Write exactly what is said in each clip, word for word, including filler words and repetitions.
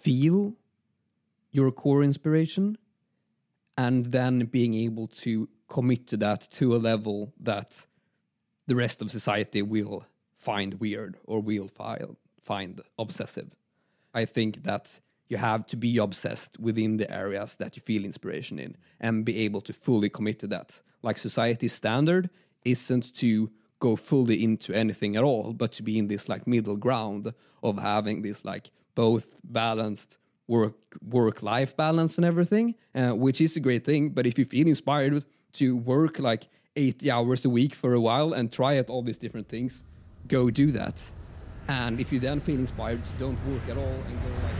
feel your core inspiration and then being able to commit to that to a level that the rest of society will find weird or will fi- find obsessive. I think that you have to be obsessed within the areas that you feel inspiration in and be able to fully commit to that. Like society's standard isn't to go fully into anything at all, but to be in this like middle ground of having this like both balanced work work life balance and everything, uh, which is a great thing. But if you feel inspired to work like eighty hours a week for a while and try out all these different things, go do that. And if you then feel inspired to don't work at all and go like...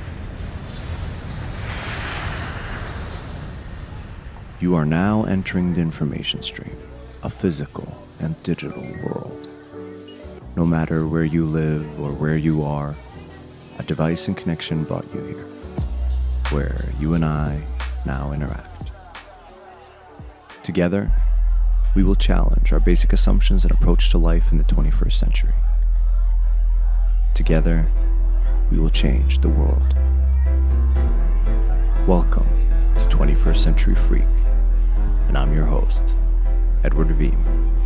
You are now entering the information stream, a physical and digital world. No matter where you live or where you are, a device and connection brought you here, where you and I now interact. Together, we will challenge our basic assumptions and approach to life in the twenty-first century. Together, we will change the world. Welcome to twenty-first Century Freak, and I'm your host, Edward Veeam.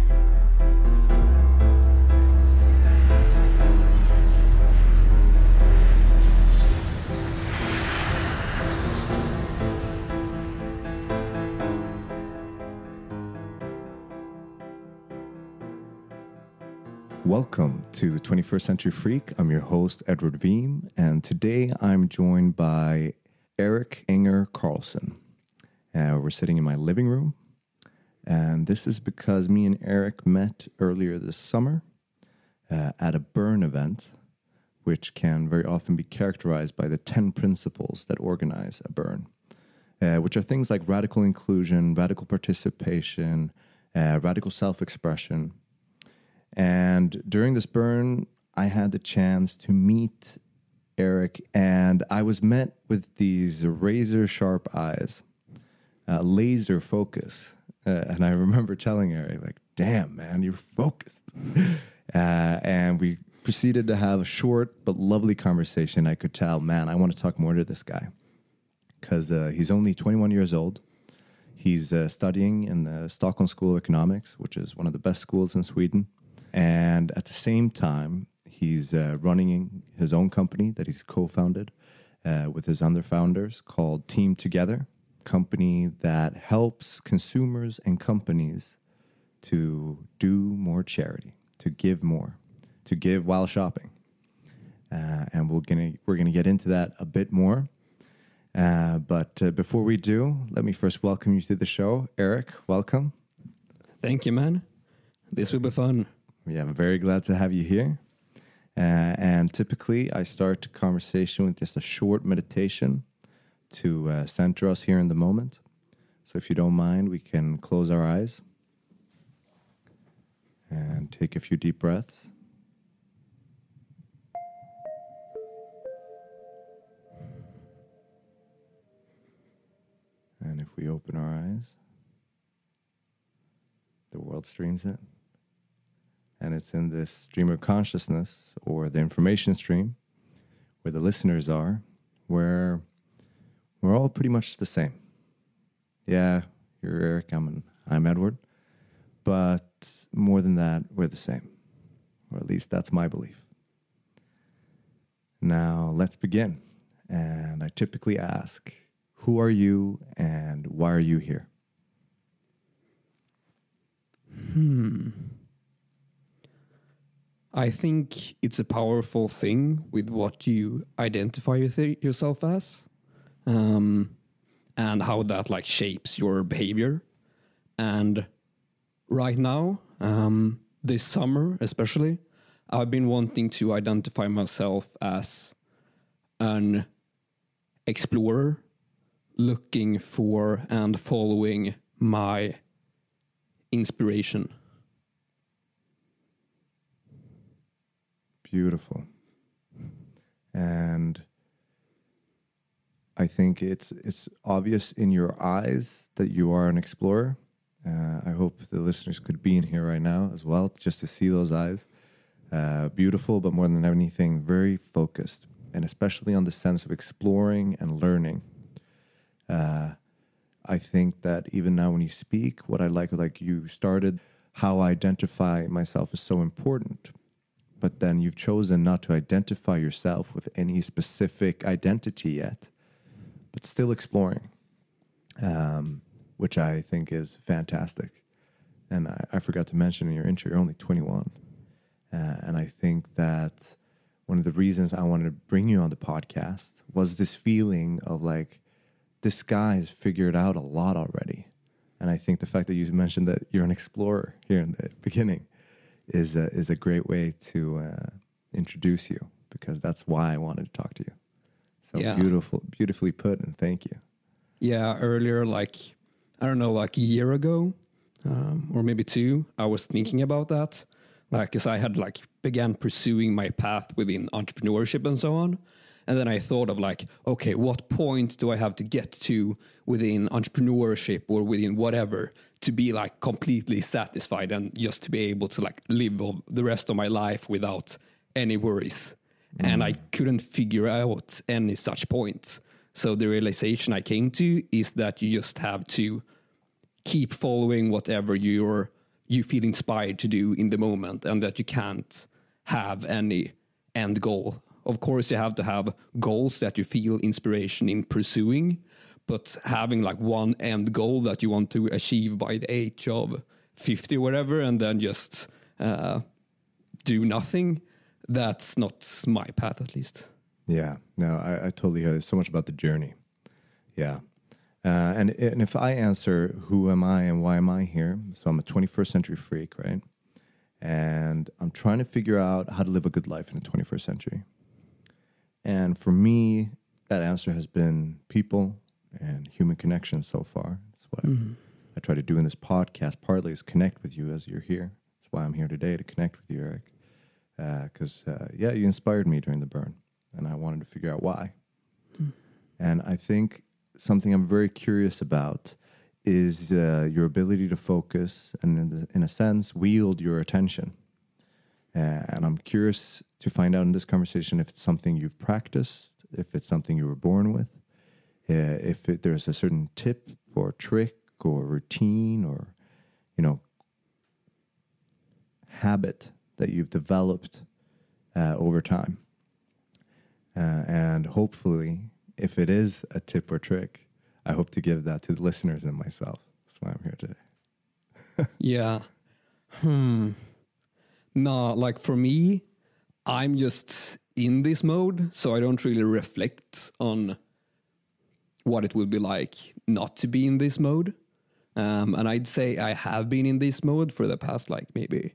Welcome to twenty-first Century Freak. I'm your host, Edward Veeam, and today I'm joined by Erik Enger Karlsson. Uh, we're sitting in my living room, and this is because me and Erik met earlier this summer uh, at a burn event, which can very often be characterized by the ten principles that organize a burn, uh, which are things like radical inclusion, radical participation, uh, radical self-expression. And during this burn, I had the chance to meet Erik, and I was met with these razor-sharp eyes, uh, laser focus. Uh, and I remember telling Erik, like, damn, man, you're focused. uh, and we proceeded to have a short but lovely conversation. I could tell, man, I want to talk more to this guy because uh, he's only twenty-one years old. He's uh, studying in the Stockholm School of Economics, which is one of the best schools in Sweden. And at the same time, he's uh, running his own company that he's co-founded uh, with his other founders called Team Together, a company that helps consumers and companies to do more charity, to give more, to give while shopping. Uh, and we're gonna we're gonna get into that a bit more. Uh, but uh, before we do, let me first welcome you to the show. Erik, welcome. Thank you, man. This will be fun. Yeah, I'm very glad to have you here. Uh, and typically, I start a conversation with just a short meditation to uh, center us here in the moment. So if you don't mind, we can close our eyes and take a few deep breaths. And if we open our eyes, the world streams it. And it's in this stream of consciousness, or the information stream, where the listeners are, where we're all pretty much the same. Yeah, you're Erik, I'm, an, I'm Edward. But more than that, we're the same. Or at least that's my belief. Now, let's begin. And I typically ask, who are you and why are you here? Hmm. I think it's a powerful thing with what you identify your th- yourself as, um, and how that like shapes your behavior. And right now, um, this summer especially, I've been wanting to identify myself as an explorer, looking for and following my inspiration. Beautiful. And I think it's it's obvious in your eyes that you are an explorer. Uh, I hope the listeners could be in here right now as well, just to see those eyes. Uh, beautiful, but more than anything, very focused. and especially on the sense of exploring and learning. Uh, I think that even now when you speak, what I like, like you started, how I identify myself is so important. But then you've chosen not to identify yourself with any specific identity yet, but still exploring, um, which I think is fantastic. And I, I forgot to mention in your intro, you're only twenty-one. Uh, and I think that one of the reasons I wanted to bring you on the podcast was this feeling of like, this guy has figured out a lot already. And I think the fact that you mentioned that you're an explorer here in the beginning is a, is a great way to uh, introduce you, because that's why I wanted to talk to you. So yeah. beautiful, beautifully put, and thank you. Yeah, earlier, like, I don't know, like a year ago, um, or maybe two, I was thinking about that. Like, because I had like began pursuing my path within entrepreneurship and so on. And then I thought of like, okay, what point do I have to get to within entrepreneurship or within whatever to be like completely satisfied and just to be able to like live the rest of my life without any worries. Mm. And I couldn't figure out any such point. So the realization I came to is that you just have to keep following whatever you're you feel inspired to do in the moment, and that you can't have any end goal. Of course, you have to have goals that you feel inspiration in pursuing, but having like one end goal that you want to achieve by the age of fifty or whatever, and then just uh, do nothing, that's not my path, at least. Yeah, no, I, I totally hear. There's so much about the journey. Yeah. Uh, and, and if I answer, who am I and why am I here? So I'm a twenty-first century freak, right? And I'm trying to figure out how to live a good life in the twenty-first century. And for me, that answer has been people and human connection so far. That's what mm-hmm. I, I try to do in this podcast, partly is connect with you as you're here. That's why I'm here today, to connect with you, Eric. Because, uh, uh, yeah, you inspired me during the burn, and I wanted to figure out why. Mm. And I think something I'm very curious about is uh, your ability to focus and, in, the, in a sense, wield your attention. Uh, and I'm curious to find out in this conversation if it's something you've practiced, if it's something you were born with, uh, if it, there's a certain tip or trick or routine or, you know, habit that you've developed uh, over time. Uh, and hopefully, if it is a tip or trick, I hope to give that to the listeners and myself. That's why I'm here today. Yeah. Hmm. No, like for me, I'm just in this mode, so I don't really reflect on what it would be like not to be in this mode. Um, and I'd say I have been in this mode for the past like maybe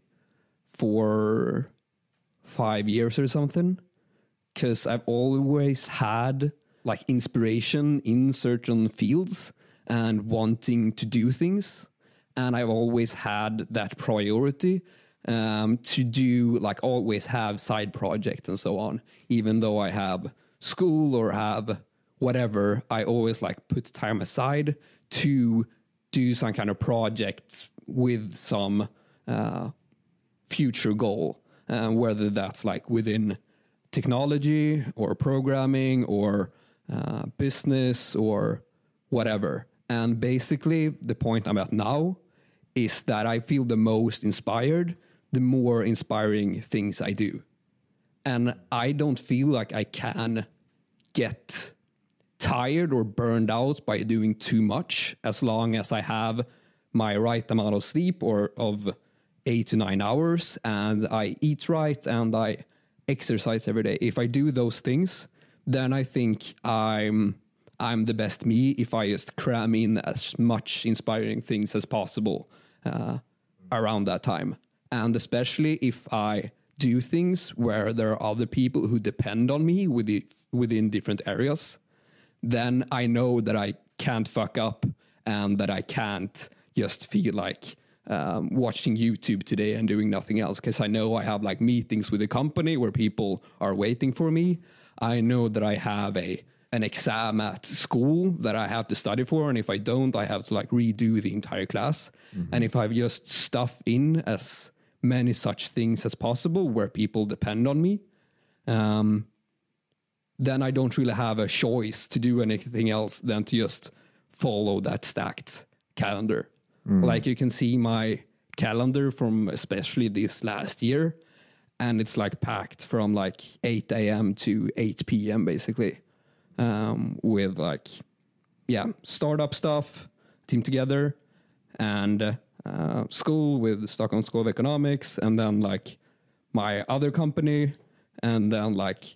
four, five years or something. Because I've always had like inspiration in certain fields and wanting to do things. And I've always had that priority um, to do, like always have side projects and so on. Even though I have school or have whatever, I always like put time aside to do some kind of project with some uh, future goal, uh, whether that's like within technology or programming or uh, business or whatever. And basically the point I'm at now is that I feel the most inspired the more inspiring things I do. And I don't feel like I can get tired or burned out by doing too much as long as I have my right amount of sleep or of eight to nine hours and I eat right and I exercise every day. If I do those things, then I think I'm I'm the best me if I just cram in as much inspiring things as possible uh, around that time. And especially if I do things where there are other people who depend on me within, within different areas, then I know that I can't fuck up and that I can't just feel like um, watching YouTube today and doing nothing else, because I know I have like meetings with the company where people are waiting for me. I know that I have a an exam at school that I have to study for, and if I don't, I have to like redo the entire class. Mm-hmm. And if I just stuff in as many such things as possible where people depend on me, um, then I don't really have a choice to do anything else than to just follow that stacked calendar. Mm. Like you can see my calendar from especially this last year, and it's like packed from like eight a.m. to eight p.m. basically, um, with like, yeah, startup stuff, Team Together, and uh, school with Stockholm School of Economics, and then like my other company, and then like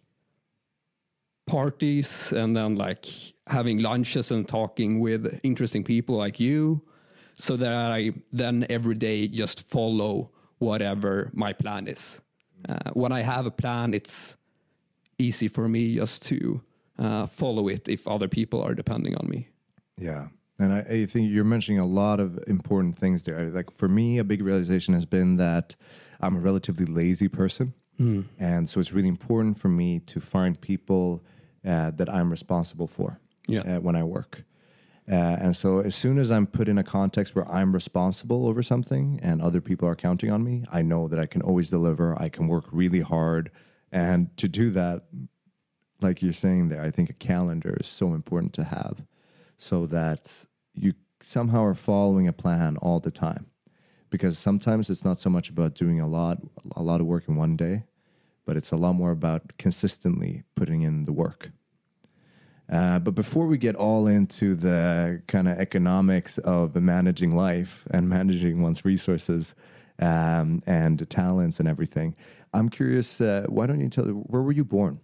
parties, and then like having lunches and talking with interesting people like you, so that I then every day just follow whatever my plan is. Uh, when I have a plan, it's easy for me just to uh, follow it if other people are depending on me. Yeah. And I, I think you're mentioning a lot of important things there. Like for me, a big realization has been that I'm a relatively lazy person. Mm. And so it's really important for me to find people uh, that I'm responsible for yeah. uh, when I work. Uh, and so as soon as I'm put in a context where I'm responsible over something and other people are counting on me, I know that I can always deliver. I can work really hard. And to do that, like you're saying there, I think a calendar is so important to have so that you somehow are following a plan all the time. Because sometimes it's not so much about doing a lot, a lot of work in one day, but it's a lot more about consistently putting in the work. Uh, but before we get all into the kind of economics of managing life and managing one's resources um, and talents and everything, I'm curious, uh, why don't you tell me, where were you born?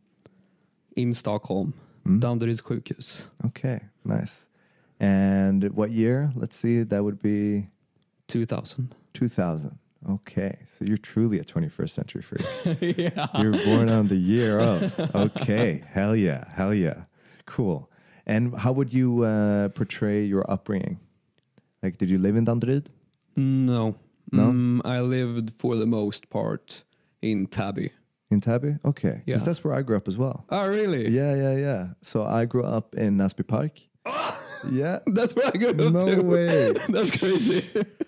In Stockholm, mm? Danderyds sjukhus. Okay, nice. And what year? Let's see, that would be... two thousand. two thousand. Okay, so you're truly a twenty-first century freak. Yeah. You're born on the year of. Okay, hell yeah, hell yeah. Cool. And how would you uh, portray your upbringing? Like, did you live in Danderyd? No. No? Mm, I lived for the most part in Täby. In Täby? Okay. Yeah. Because that's where I grew up as well. Oh, really? Yeah, yeah, yeah. So I grew up in Näsby Park. Yeah. That's where I grew up no too. No way. That's crazy.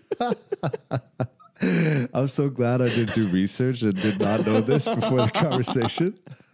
I'm so glad I did do research and did not know this before the conversation.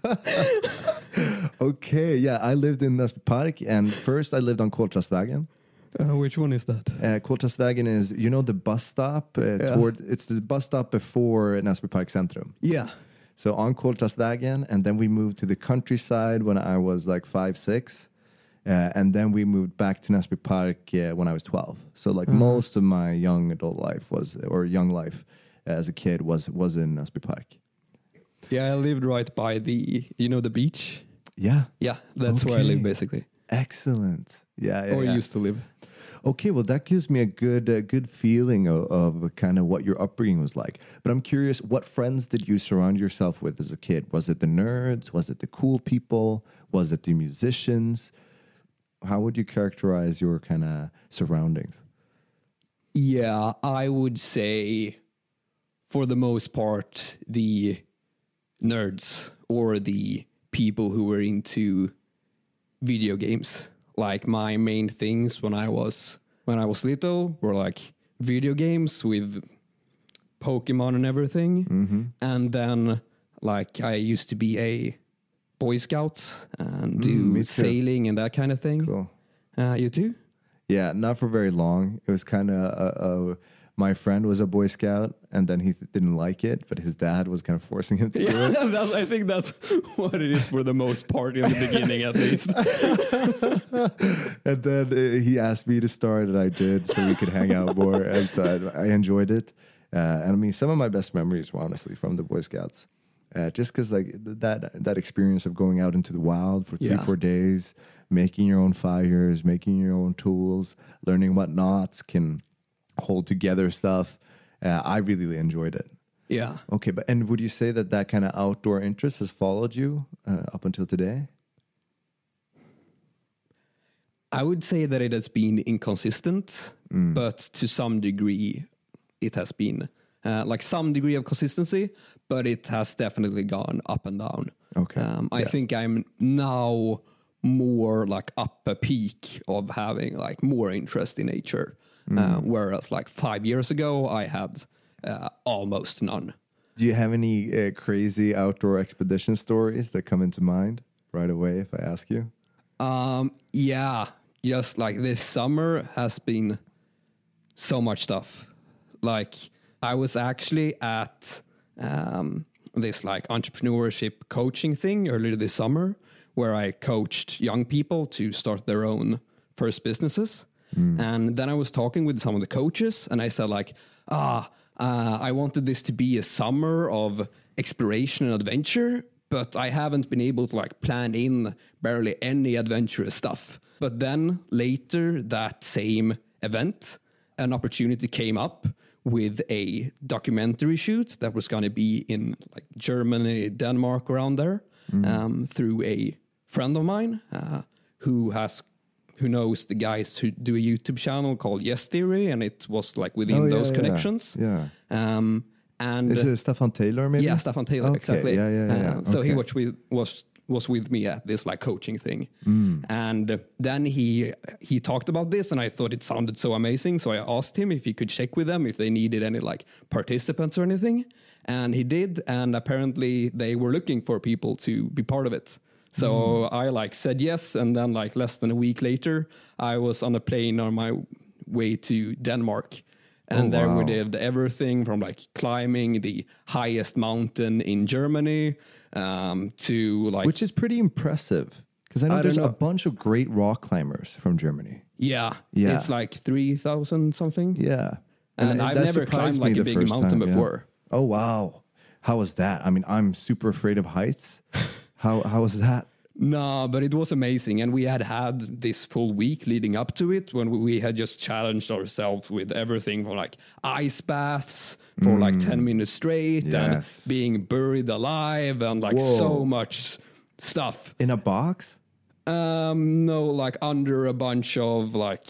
Okay, yeah, I lived in Näsby Park, and first I lived on Koltrasvägen. Uh, which one is that? Uh, Koltrasvägen is, you know, the bus stop. Uh, yeah. toward, it's the bus stop before Näsby Park Centrum. Yeah. So on Koltrasvägen, and then we moved to the countryside when I was like five, six. Uh, and then we moved back to Näsby Park uh, when I was twelve. So like mm. most of my young adult life was, or young life uh, as a kid was was in Näsby Park. Yeah, I lived right by the, you know, the beach. Yeah. Yeah, that's okay. where I live basically. Excellent. Yeah, yeah. Or yeah. used to live. Okay, well, that gives me a good uh, good feeling of, of kind of what your upbringing was like. But I'm curious, what friends did you surround yourself with as a kid? Was it the nerds? Was it the cool people? Was it the musicians? How would you characterize your kind of surroundings? Yeah, I would say for the most part, the nerds or the people who were into video games. Like my main things when I was when I was little were like video games with Pokemon and everything. Mm-hmm. And then like I used to be a Boy Scout and do mm, sailing and that kind of thing. Cool. Uh, you too? Yeah, not for very long. It was kind of uh, uh, my friend was a Boy Scout, and then he th- didn't like it, but his dad was kind of forcing him to yeah, do it. That's, I think that's what it is for the most part in the beginning, at least. And then uh, he asked me to start, and I did, so we could hang out more. And so I, I enjoyed it. Uh, and I mean, some of my best memories were honestly from the Boy Scouts. Uh, just because like that that experience of going out into the wild for three, yeah. four days, making your own fires, making your own tools, learning what knots can hold together stuff. Uh, I really enjoyed it. Yeah. Okay, but and would you say that that kind of outdoor interest has followed you uh, up until today? I would say that it has been inconsistent, mm. but to some degree, it has been uh, like some degree of consistency, but it has definitely gone up and down. Okay. Um, I yes. think I'm now more like up a peak of having like more interest in nature. Mm. Uh, whereas like five years ago, I had uh, almost none. Do you have any uh, crazy outdoor expedition stories that come into mind? right away if I ask you? Um, yeah, just like this summer has been so much stuff. Like I was actually at um, this like entrepreneurship coaching thing earlier this summer, where I coached young people to start their own first businesses. Mm. And then I was talking with some of the coaches, and I said like, ah, uh, I wanted this to be a summer of exploration and adventure, but I haven't been able to like plan in barely any adventurous stuff. But then later that same event, an opportunity came up with a documentary shoot that was going to be in like Germany, Denmark, around there, mm. um, through a friend of mine uh, who has who knows the guys who do a YouTube channel called Yes Theory, and it was like within oh, yeah, those yeah, connections. Yeah. Um, and is it Stefan Taylor? Maybe. Yeah, Stefan Taylor. Okay. Exactly. Yeah, yeah, yeah. Uh, so okay. he was with was was with me at this like coaching thing, mm. and then he he talked about this, and I thought it sounded so amazing. So I asked him if he could check with them if they needed any like participants or anything, and he did. And apparently they were looking for people to be part of it. So mm. I like said yes, and then like less than a week later, I was on a plane on my way to Denmark. And oh, there wow. we did everything from like climbing the highest mountain in Germany um, to like... Which is pretty impressive. Because I know I there's know. a bunch of great rock climbers from Germany. Yeah. Yeah. It's like three thousand something. Yeah. And, and I've that never climbed surprised like me a the big first mountain time, before. Yeah. Oh, wow. How was that? I mean, I'm super afraid of heights. How How was that? No, but it was amazing. And we had had this full week leading up to it when we had just challenged ourselves with everything from like ice baths for mm. like ten minutes straight yes. and being buried alive and like Whoa. so much stuff. In a box? Um, no, like under a bunch of like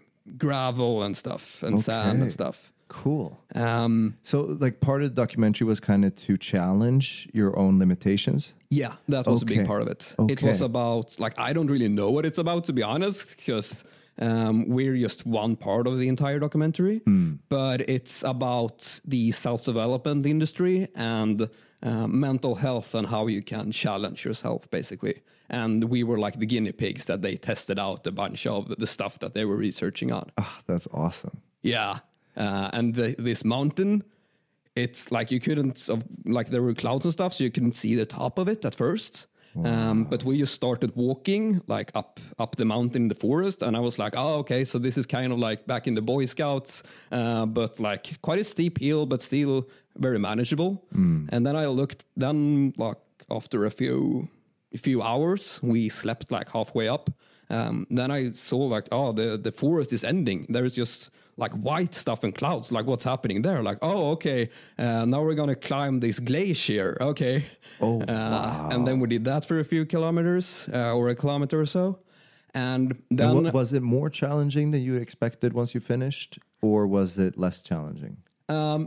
gravel and stuff and okay. sand and stuff. Cool. Um, so like part of the documentary was kind of to challenge your own limitations? Yeah, that was okay. a big part of it. Okay. It was about, like, I don't really know what it's about, to be honest, because um, we're just one part of the entire documentary. Mm. But it's about the self-development industry and uh, mental health and how you can challenge yourself, basically. And we were like the guinea pigs that they tested out a bunch of the stuff that they were researching on. Oh, that's awesome. Yeah. Uh, and the, this mountain, it's like you couldn't, uh, like there were clouds and stuff, so you couldn't see the top of it at first. Wow. Um, but we just started walking like up up the mountain in the forest, and I was like, oh, okay, so this is kind of like back in the Boy Scouts, uh, but like quite a steep hill, but still very manageable. Mm. And then I looked, then like after a few a few hours, we slept like halfway up. Um, then I saw like, oh, the, the forest is ending. There's just like white stuff and clouds. Like, what's happening there? Like, oh, okay. Uh, now we're going to climb this glacier. Okay. Oh, uh, wow. And then we did that for a few kilometers uh, or a kilometer or so. And then... And what, was it more challenging than you expected once you finished? Or was it less challenging? Um,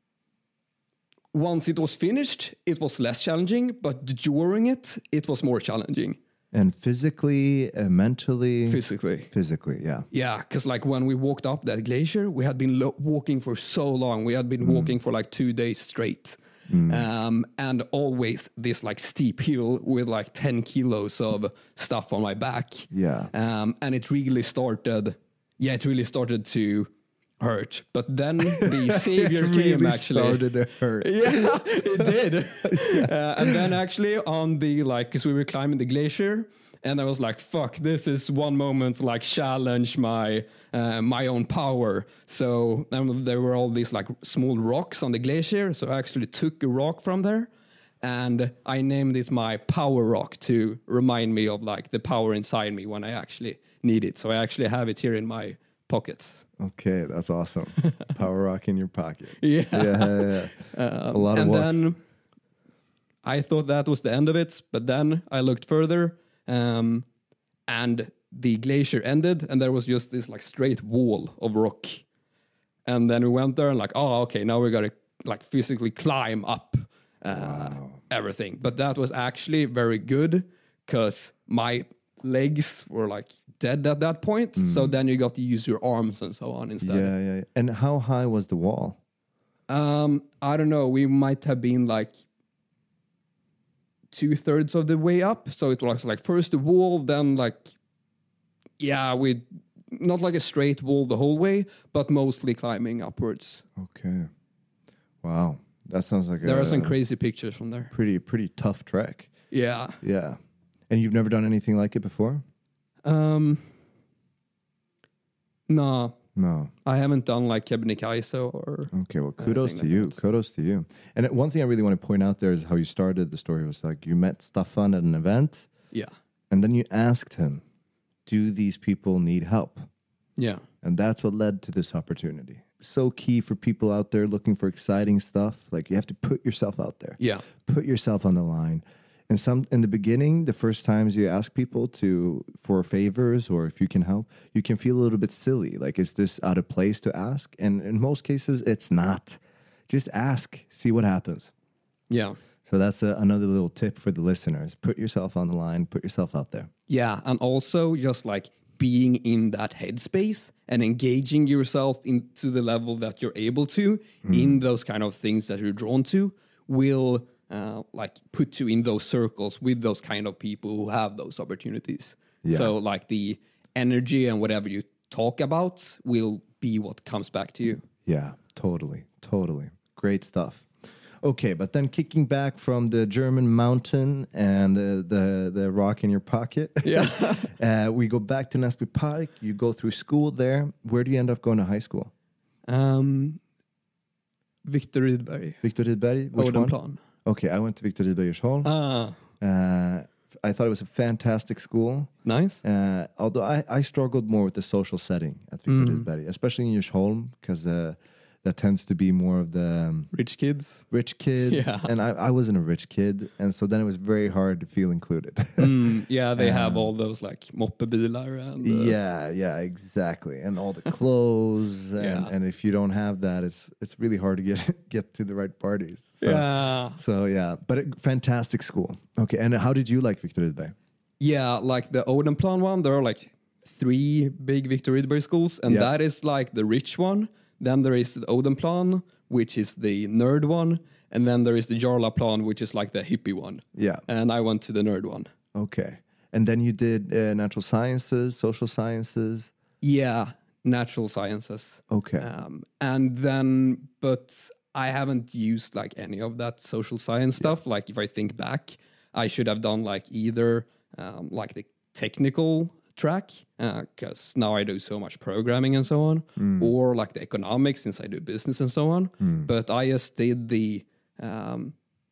once it was finished, it was less challenging. But during it, it was more challenging. And physically, uh, mentally? Physically. Physically, yeah. Yeah, because like when we walked up that glacier, we had been lo- walking for so long. We had been mm. walking for like two days straight. Mm. Um, and always this like steep hill with like ten kilos of stuff on my back. Yeah. Um, and it really started, yeah, it really started to hurt. But then the savior it came really actually. started to hurt. Yeah, it did. yeah. uh, and then actually on the, like, because we were climbing the glacier, and I was like, fuck, this is one moment to like challenge my uh, my own power. So um, there were all these like small rocks on the glacier. So I actually took a rock from there, and I named it my power rock to remind me of like the power inside me when I actually need it. So I actually have it here in my pocket. Okay, that's awesome. Power rock in your pocket. Yeah. Yeah, yeah, yeah. Um, a lot of and what? then I thought that was the end of it, but then I looked further, um, and the glacier ended, and there was just this like straight wall of rock. And then we went there and like, oh, okay, now we got to like physically climb up uh, wow. everything. But that was actually very good because my legs were like dead at that point. Mm. So then you got to use your arms and so on instead. Yeah, yeah. And how high was the wall? Um, I don't know. We might have been like two thirds of the way up. So it was like first the wall, then like, yeah, we not like a straight wall the whole way, but mostly climbing upwards. Okay. Wow. That sounds like there a... are some crazy pictures from there. Pretty, pretty tough trek. Yeah. Yeah. And you've never done anything like it before? Um, no. No. I haven't done like Kebnekaise or... Okay, well, kudos to like you. that. Kudos to you. And one thing I really want to point out there is how you started the story. Was like you met Staffan at an event. Yeah. And then you asked him, do these people need help? Yeah. And that's what led to this opportunity. So key for people out there looking for exciting stuff. Like you have to put yourself out there. Yeah. Put yourself on the line. And some in the beginning, the first times you ask people to for favors or if you can help, you can feel a little bit silly. Like, is this out of place to ask? And in most cases, it's not. Just ask, see what happens. Yeah. So that's a, another little tip for the listeners. Put yourself on the line, put yourself out there. Yeah. And also just like being in that headspace and engaging yourself into the level that you're able to mm. in those kind of things that you're drawn to will uh, like put you in those circles with those kind of people who have those opportunities. Yeah. So like the energy and whatever you talk about will be what comes back to you. Yeah, totally. Totally. Great stuff. Okay, but then kicking back from the German mountain and the the, the rock in your pocket, yeah, uh, we go back to Näsby Park. You go through school there. Where do you end up going to high school? Um, Victor Rydberg. Victor Rydberg? Which one? Odenplan. Okay, I went to Victor Rydberg. Ah. Uh, I thought it was a fantastic school. Nice. Uh, although I, I struggled more with the social setting at Victor mm. Rydberg, especially in Djursholm, because uh, that tends to be more of the... Um, rich kids. Rich kids. Yeah. And I, I wasn't a rich kid. And so then it was very hard to feel included. mm, yeah, they um, have all those like moppebilar and... Uh, yeah, yeah, exactly. And all the clothes. and, yeah. and if you don't have that, it's it's really hard to get get to the right parties. So, yeah. So, yeah. But a fantastic school. Okay, and how did you like Victor Rydberg? Yeah, like the Odenplan one, there are like three big Victor Rydberg schools. And yeah. that is like the rich one. Then there is the Odenplan, which is the nerd one. And then there is the Jarlaplan, which is like the hippie one. Yeah. And I went to the nerd one. Okay. And then you did uh, natural sciences, social sciences? Yeah, natural sciences. Okay. Um, and then, but I haven't used like any of that social science stuff. Yeah. Like if I think back, I should have done like either um, like the technical track, because uh, now I do so much programming and so on, mm. or like the economics since I do business and so on. Mm. But I just did the, um,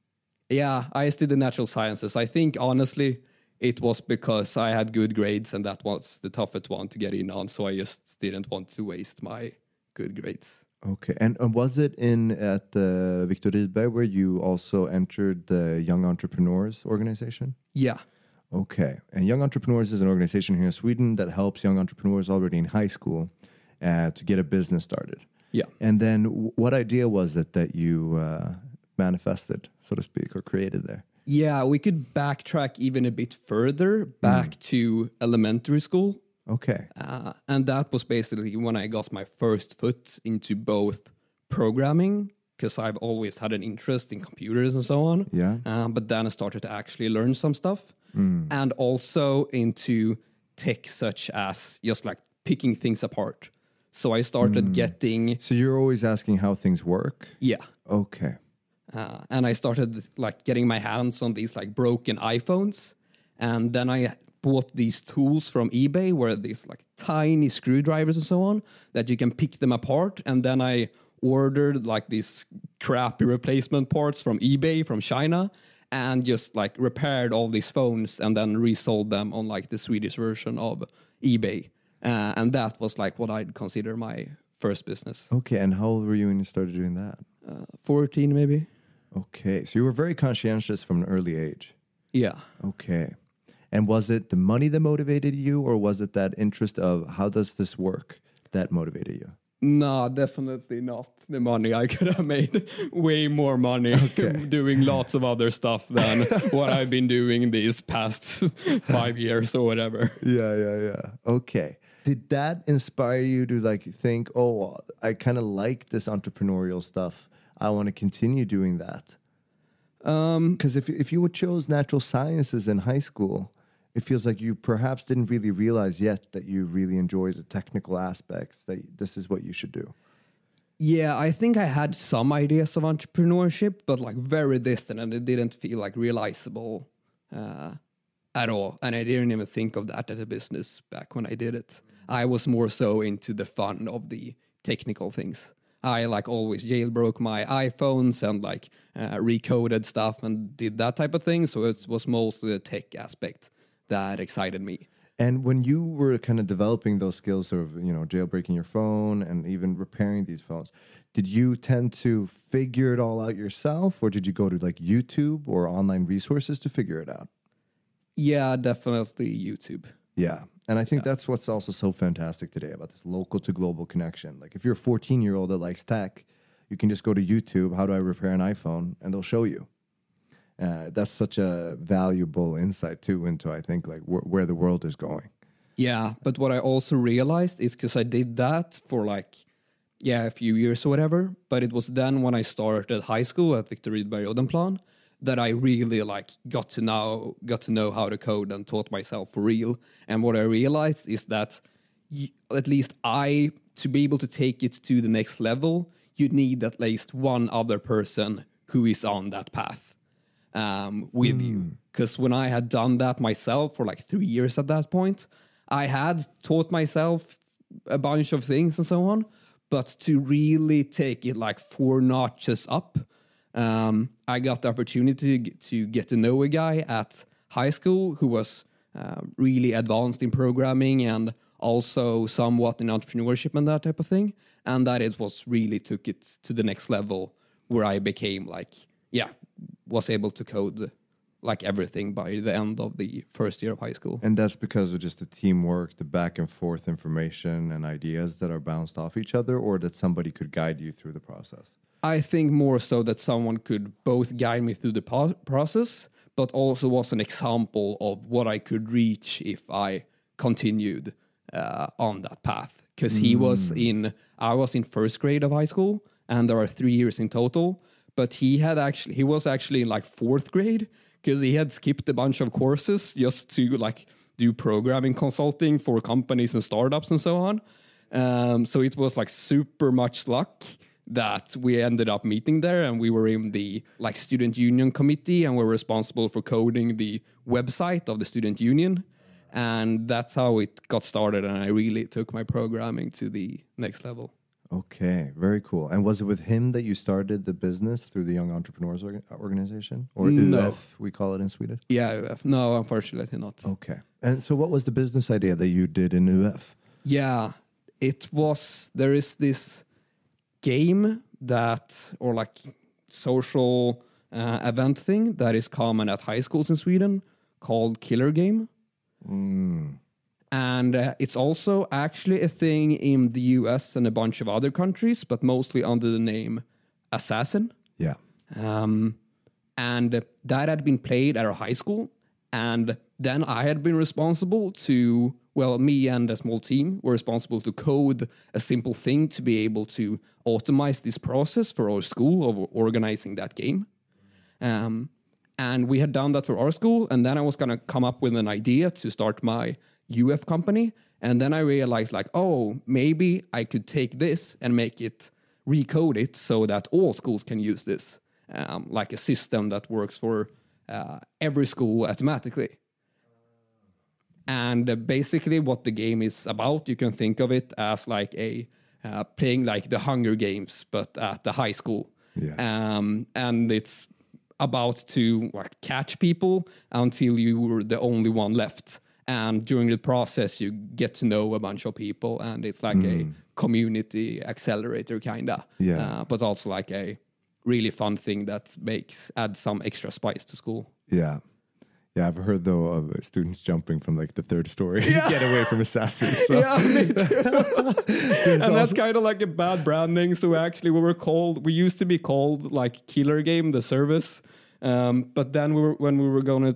yeah, I just did the natural sciences. I think honestly, it was because I had good grades and that was the toughest one to get in on. So I just didn't want to waste my good grades. Okay. And uh, was it in at uh, Victor Rydberg where you also entered the Young Entrepreneurs organization? Yeah. Okay. And Young Entrepreneurs is an organization here in Sweden that helps young entrepreneurs already in high school uh, to get a business started. Yeah. And then w- what idea was it that you uh, manifested, so to speak, or created there? Yeah, we could backtrack even a bit further back mm. to elementary school. Okay. Uh, and that was basically when I got my first foot into both programming, because I've always had an interest in computers and so on. Yeah. Uh, but then I started to actually learn some stuff. Mm. And also into tech such as just like picking things apart. So I started mm. getting... So you're always asking how things work? Yeah. Okay. Uh, and I started like getting my hands on these like broken iPhones. And then I bought these tools from eBay where these like tiny screwdrivers and so on that you can pick them apart. And then I ordered like these crappy replacement parts from eBay from China and just like repaired all these phones and then resold them on like the Swedish version of eBay. Uh, and that was like what I'd consider my first business. Okay. And how old were you when you started doing that? Uh, fourteen maybe. Okay. So you were very conscientious from an early age. Yeah. Okay. And was it the money that motivated you or was it that interest of how does this work that motivated you? No, definitely not the money. I could have made way more money okay. doing lots of other stuff than what I've been doing these past five years or whatever. Yeah, yeah, yeah. Okay. Did that inspire you to like think, oh, I kind of like this entrepreneurial stuff. I want to continue doing that? Um, Because if if you would chose natural sciences in high school, it feels like you perhaps didn't really realize yet that you really enjoy the technical aspects, that this is what you should do. yeah, I think I had some ideas of entrepreneurship, but like very distant, and it didn't feel like realizable uh, at all. And I didn't even think of that as a business back when I did it. I was more so into the fun of the technical things. I like always jailbroke my iPhones and like uh, recoded stuff and did that type of thing. So it was mostly the tech aspect that excited me. And when you were kind of developing those skills of, you know, jailbreaking your phone and even repairing these phones, did you tend to figure it all out yourself, or did you go to like YouTube or online resources to figure it out? Yeah, definitely YouTube. Yeah. And I think that's what's also so fantastic today about this local to global connection. Like if you're a fourteen year old that likes tech, you can just go to YouTube, how do I repair an iPhone? And they'll show you. Uh, that's such a valuable insight too into, I think, like wh- where the world is going. Yeah, but what I also realized is because I did that for like, yeah, a few years or whatever. But it was then when I started high school at Victor Rydberg Odenplan that I really like got to know got to know how to code and taught myself for real. And what I realized is that y- at least I, to be able to take it to the next level, you need at least one other person who is on that path um, with mm. you. Because when I had done that myself for like three years at that point, I had taught myself a bunch of things and so on. But to really take it like four notches up, Um, I got the opportunity to get, to get to know a guy at high school who was uh, really advanced in programming and also somewhat in entrepreneurship and that type of thing. And that it was really took it to the next level where I became like, yeah, was able to code like everything by the end of the first year of high school. And that's because of just the teamwork, the back and forth information and ideas that are bounced off each other, or that somebody could guide you through the process? I think more so that someone could both guide me through the po- process, but also was an example of what I could reach if I continued uh, on that path. Because he mm. was in, I was in first grade of high school, and there are three years in total. But he had actually, he was actually in like fourth grade because he had skipped a bunch of courses just to like do programming consulting for companies and startups and so on. Um, so it was like super much luck that we ended up meeting there, and we were in the like student union committee, and we're responsible for coding the website of the student union. And that's how it got started, and I really took my programming to the next level. Okay, very cool. And was it with him that you started the business through the Young Entrepreneurs orga- Organization? Or no. U F, we call it in Sweden? Yeah, U F. No, unfortunately not. Okay. And so what was the business idea that you did in U F? Yeah, it was, there is this game that, or like social uh, event thing that is common at high schools in Sweden called Killer Game. Mm. And uh, it's also actually a thing in the U S and a bunch of other countries, but mostly under the name Assassin. Yeah. Um, and uh, that had been played at our high school. And then I had been responsible to, well, me and a small team were responsible to code a simple thing to be able to automate this process for our school of organizing that game. Um, and we had done that for our school. And then I was going to come up with an idea to start my U F company. And then I realized like, oh, maybe I could take this and make it, recode it so that all schools can use this. Um, like a system that works for uh, every school automatically. And uh, basically what the game is about, you can think of it as like a uh, playing like the Hunger Games, but at the high school. Yeah. Um, and it's about to like catch people until you were the only one left. And during the process, you get to know a bunch of people, and it's like mm. a community accelerator kinda. Yeah. Uh, but also like a really fun thing that makes add some extra spice to school. Yeah. Yeah, I've heard though of students jumping from like the third story yeah. to get away from assassins. So. Yeah, me too. And also that's kind of like a bad branding. So actually we were called, we used to be called like Killer Game, the service. Um, but then we were, when we were going to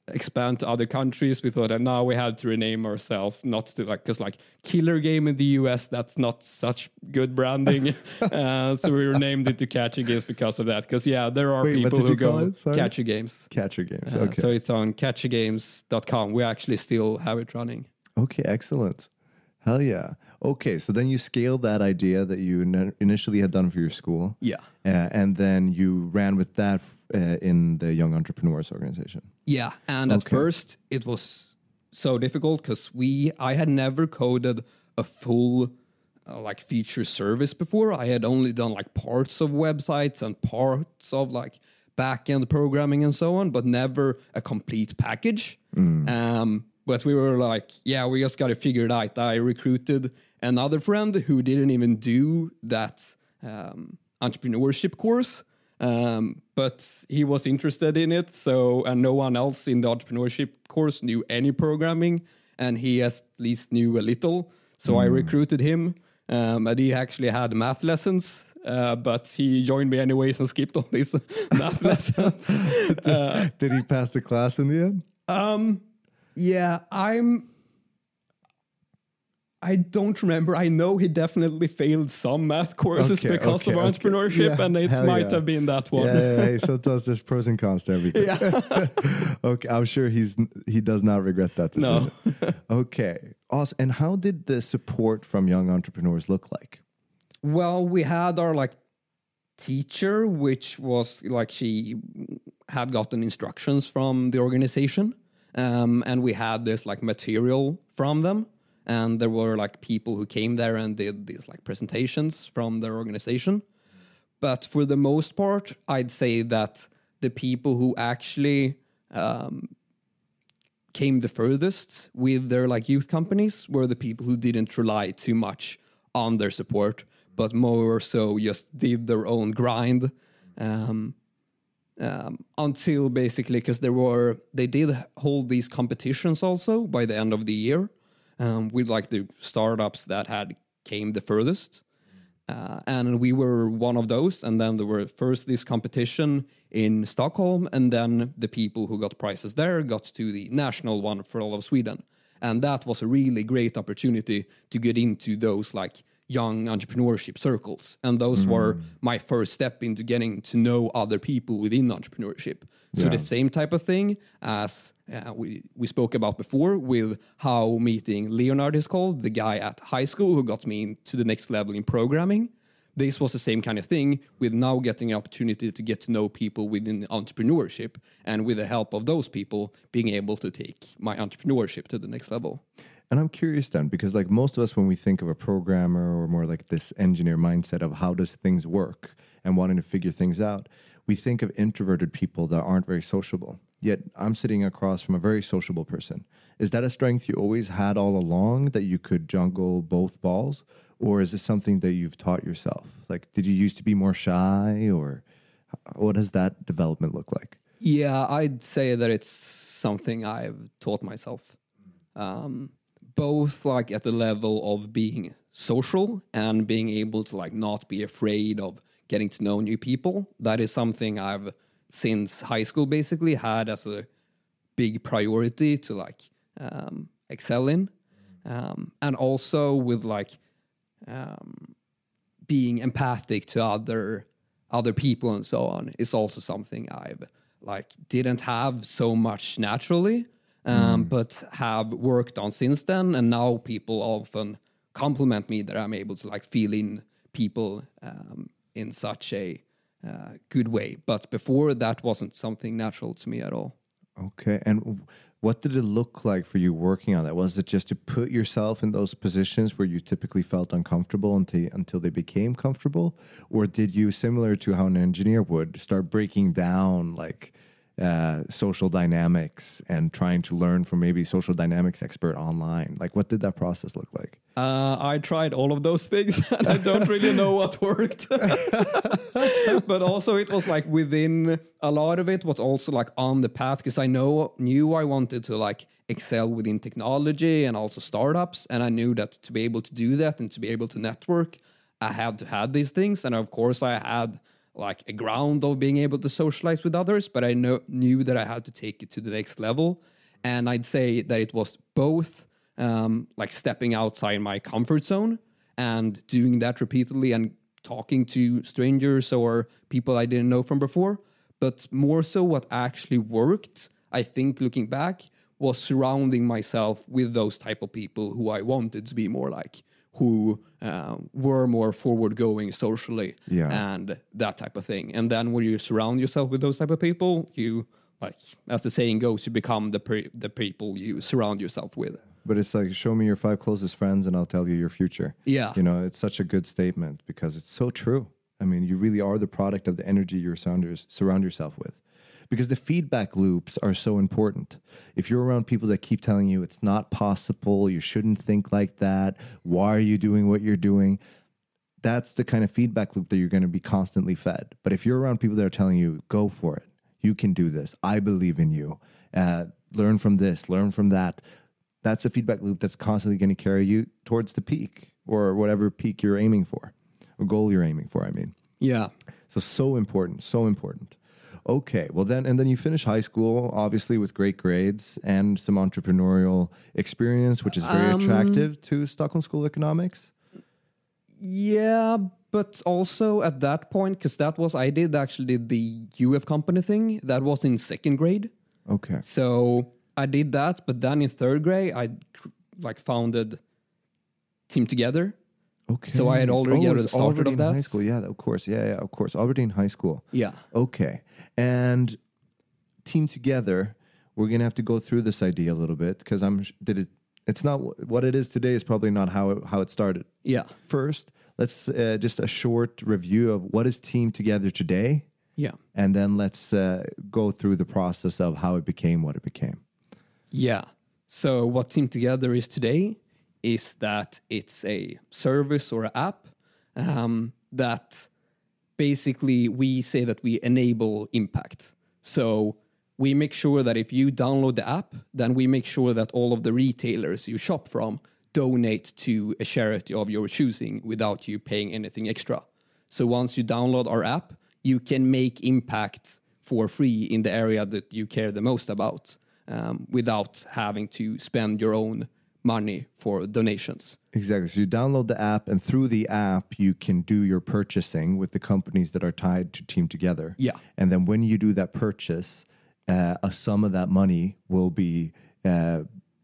expand to other countries, we thought that now we had to rename ourselves, not to like, because like Killer Game in the U S, that's not such good branding. uh, so we renamed it to Catchy Games because of that. Because yeah, there are Wait, people who go Sorry? Catchy Games. Catchy Games. Uh, Okay. So it's on catchy games dot com. We actually still have it running. Okay, excellent. Hell yeah. Okay, so then you scaled that idea that you in- initially had done for your school. Yeah. Uh, and then you ran with that uh, in the Young Entrepreneurs Organization. Yeah, and at Okay. first it was so difficult because we I had never coded a full uh, like feature service before. I had only done like parts of websites and parts of like back-end programming and so on, but never a complete package. Um, but we were like, yeah, we just got to figure it out. I recruited another friend who didn't even do that um, entrepreneurship course. Um, but he was interested in it, so and no one else in the entrepreneurship course knew any programming, and he at least knew a little. So mm. I recruited him, um, and he actually had math lessons, uh, but he joined me anyways and skipped all these math lessons. Uh, Did he pass the class in the end? um, yeah, I'm. I don't remember. I know he definitely failed some math courses Okay, because okay, of okay. entrepreneurship, Yeah, and it hell might yeah. have been that one. Yeah, yeah, yeah. Sometimes there's pros and cons to everything. Yeah. Okay, I'm sure he's he does not regret that decision. No. Okay, awesome. And how did the support from young entrepreneurs look like? Well, we had our like teacher, which was like she had gotten instructions from the organization, um, and we had this like material from them. And there were like people who came there and did these like presentations from their organization. But for the most part, I'd say that the people who actually um, came the furthest with their like youth companies were the people who didn't rely too much on their support, but more so just did their own grind um, um, until basically, because there were, they did hold these competitions also by the end of the year. Um, with like the startups that had came the furthest. Uh, and we were one of those. And then there were first this competition in Stockholm, and then the people who got prizes there got to the national one for all of Sweden. And that was a really great opportunity to get into those like young entrepreneurship circles. And those mm. were my first step into getting to know other people within entrepreneurship. So yeah. the same type of thing as uh, we, we spoke about before with how meeting Leonard is called, the guy at high school who got me into the next level in programming. This was the same kind of thing with now getting an opportunity to get to know people within entrepreneurship, and with the help of those people being able to take my entrepreneurship to the next level. And I'm curious then, because like most of us, when we think of a programmer or more like this engineer mindset of how does things work and wanting to figure things out, we think of introverted people that aren't very sociable. Yet I'm sitting across from a very sociable person. Is that a strength you always had all along, that you could juggle both balls? Or is it something that you've taught yourself? Like, did you used to be more shy, or what does that development look like? Yeah, I'd say that it's something I've taught myself. Um, both like at the level of being social and being able to like not be afraid of getting to know new people. That is something I've since high school basically had as a big priority to like um, excel in. Um, and also with like um, being empathic to other other people and so on is also something I've like didn't have so much naturally, um, mm. but have worked on since then. And now people often compliment me that I'm able to like feel in people um, in such a uh, good way. But before, that wasn't something natural to me at all. Okay. And what did it look like for you working on that? Was it just to put yourself in those positions where you typically felt uncomfortable until, until they became comfortable? Or did you, similar to how an engineer would, start breaking down like uh, social dynamics and trying to learn from maybe social dynamics expert online? Like, what did that process look like? Uh, I tried all of those things, and I don't really know what worked. But also it was like within a lot of it was also like on the path, because I know knew I wanted to like excel within technology and also startups. And I knew that to be able to do that and to be able to network, I had to have these things. And of course I had like a ground of being able to socialize with others, but I know, knew that I had to take it to the next level. And I'd say that it was both um, like stepping outside my comfort zone and doing that repeatedly and talking to strangers or people I didn't know from before. But more so what actually worked, I think looking back, was surrounding myself with those type of people who I wanted to be more like, who uh, were more forward-going socially, yeah. and that type of thing. And then when you surround yourself with those type of people, you, like, as the saying goes, you become the pre- the people you surround yourself with. But it's like, show me your five closest friends and I'll tell you your future. Yeah. You know, it's such a good statement because it's so true. I mean, you really are the product of the energy you surround, surround yourself with. Because the feedback loops are so important. If you're around people that keep telling you it's not possible, you shouldn't think like that, why are you doing what you're doing? That's the kind of feedback loop that you're going to be constantly fed. But if you're around people that are telling you, go for it, you can do this, I believe in you, uh, learn from this, learn from that, that's a feedback loop that's constantly going to carry you towards the peak or whatever peak you're aiming for or goal you're aiming for, I mean. Yeah. So, so important, so important. Okay, well then, and then you finish high school, obviously with great grades and some entrepreneurial experience, which is very um, attractive to Stockholm School of Economics. Yeah, but also at that point, because that was, I did actually did the U F company thing, that was in second grade. Okay. So I did that, but then in third grade, I like founded Team Together. Okay. So I had already oh, started already of that. In high school, yeah, of course, yeah, yeah, of course, already in high school. Yeah. Okay, and Team Together, we're gonna have to go through this idea a little bit because I'm did it. It's not what it is today. Is probably not how it, how it started. Yeah. First, let's uh, just a short review of what is Team Together today. Yeah. And then let's uh, go through the process of how it became what it became. Yeah. So what Team Together is today is that it's a service or an app um, that basically we say that we enable impact. So we make sure that if you download the app, then we make sure that all of the retailers you shop from donate to a charity of your choosing without you paying anything extra. So once you download our app, you can make impact for free in the area that you care the most about um, without having to spend your own money for donations. Exactly. So you download the app, and through the app, you can do your purchasing with the companies that are tied to Team Together. Yeah. And then when you do that purchase, uh, a sum of that money will be uh,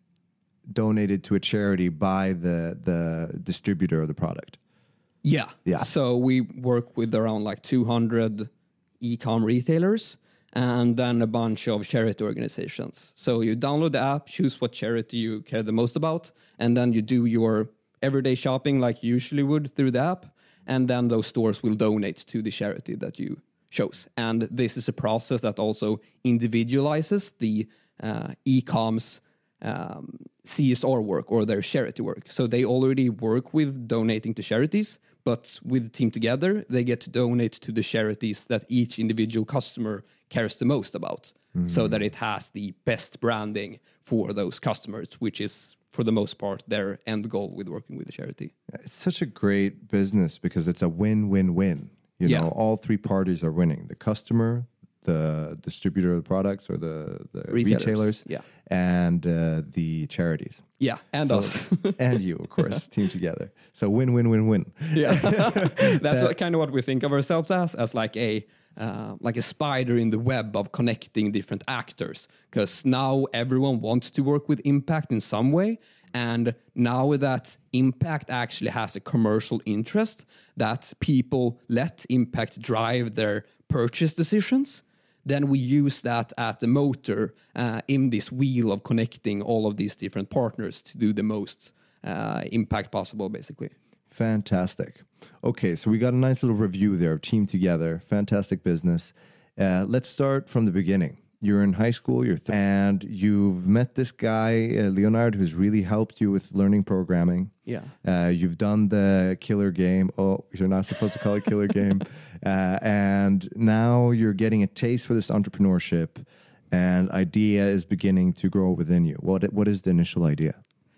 donated to a charity by the the distributor of the product. Yeah. Yeah. So we work with around like two hundred e-com retailers and then a bunch of charity organizations. So you download the app, choose what charity you care the most about, and then you do your everyday shopping like you usually would through the app, and then those stores will donate to the charity that you chose. And this is a process that also individualizes the uh, e-com's um, C S R work or their charity work. So they already work with donating to charities, but with Team Together, they get to donate to the charities that each individual customer cares the most about, mm-hmm. so that it has the best branding for those customers, which is, for the most part, their end goal with working with the charity. It's such a great business because it's a win-win-win. You yeah. know, all three parties are winning. The customer, the distributor of the products or the, the retailers, retailers yeah. and uh, the charities. Yeah, and so, us. and you, of course, Team Together. So win, win, win, win. Yeah, that's that, what, kind of what we think of ourselves as, as like a uh, like a spider in the web of connecting different actors. Because now everyone wants to work with impact in some way. And now that impact actually has a commercial interest, that people let impact drive their purchase decisions, then we use that as the motor uh, in this wheel of connecting all of these different partners to do the most uh, impact possible, basically. Fantastic. Okay, so we got a nice little review there of Team Together. Fantastic business. Uh, let's start from the beginning. You're in high school, you're th- and you've met this guy, uh, Leonard, who's really helped you with learning programming. Yeah. Uh, you've done the killer game. Oh, you're not supposed to call it killer game. Uh, and now you're getting a taste for this entrepreneurship, and idea is beginning to grow within you. What What is the initial idea?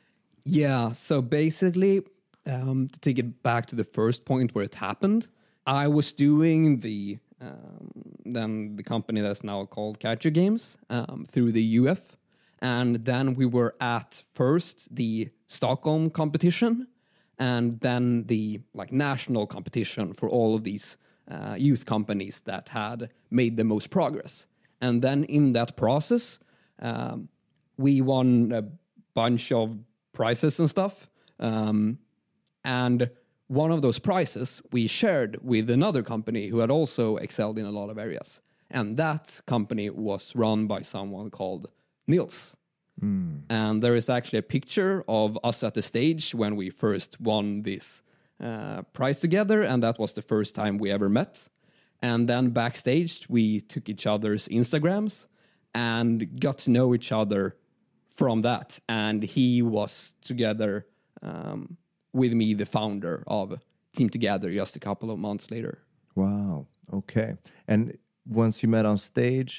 Yeah, so basically, um, to take it back to the first point where it happened, I was doing the um, then the company that's now called Catcher Games, um, through the U F. And then we were at first the Stockholm competition, and then the like national competition for all of these uh, youth companies that had made the most progress. And then in that process, um, we won a bunch of prizes and stuff. Um, and one of those prizes we shared with another company who had also excelled in a lot of areas. And that company was run by someone called Nils. Mm. And there is actually a picture of us at the stage when we first won this uh, prize together. And that was the first time we ever met. And then backstage, we took each other's Instagrams and got to know each other from that. And he was together um, with me, the founder of Team Together, just a couple of months later. Wow. Okay. And once you met on stage,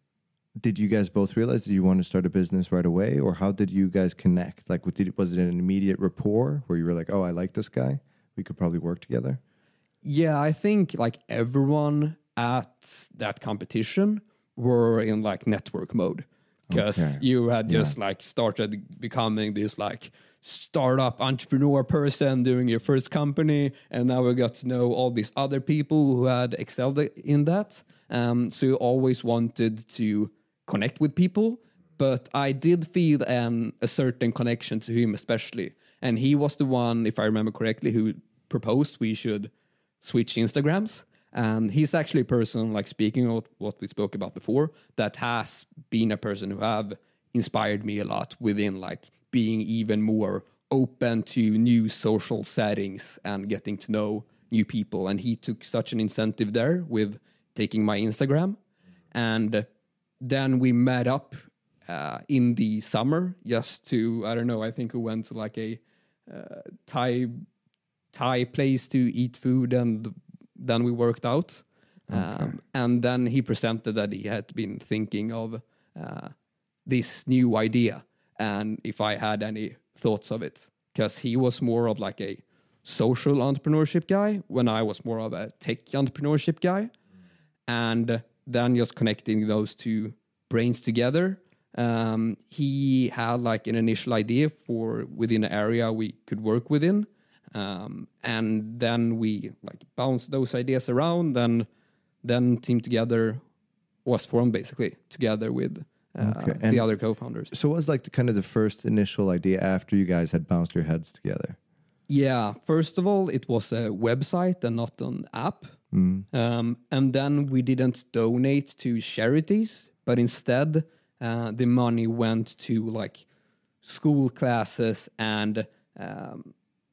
did you guys both realize that you wanted to start a business right away? Or how did you guys connect? Like, was it an immediate rapport where you were like, oh, I like this guy, we could probably work together? Yeah, I think like everyone at that competition were in like network mode, because okay. you had just yeah. like started becoming this like startup entrepreneur person doing your first company, and now we got to know all these other people who had excelled in that. Um, so you always wanted to connect with people, but I did feel um, a certain connection to him especially, and he was the one, if I remember correctly, who proposed we should switch Instagrams. And he's actually a person, like speaking of what we spoke about before, that has been a person who have inspired me a lot within like being even more open to new social settings and getting to know new people. And he took such an incentive there with taking my Instagram. And then we met up uh, in the summer just to, I don't know, I think we went to like a uh, Thai Thai place to eat food, and then we worked out. Okay. Um, and then he presented that he had been thinking of uh, this new idea and if I had any thoughts of it, because he was more of like a social entrepreneurship guy when I was more of a tech entrepreneurship guy. Mm. And then just connecting those two brains together, um, he had like an initial idea for within an area we could work within. Um, and then we like bounced those ideas around, and then Team Together was formed basically together with uh, okay. the other co-founders. So what was like the kind of the first initial idea after you guys had bounced your heads together? Yeah, first of all, it was a website and not an app. Mm. Um, and then we didn't donate to charities, but instead uh, the money went to like school classes and um,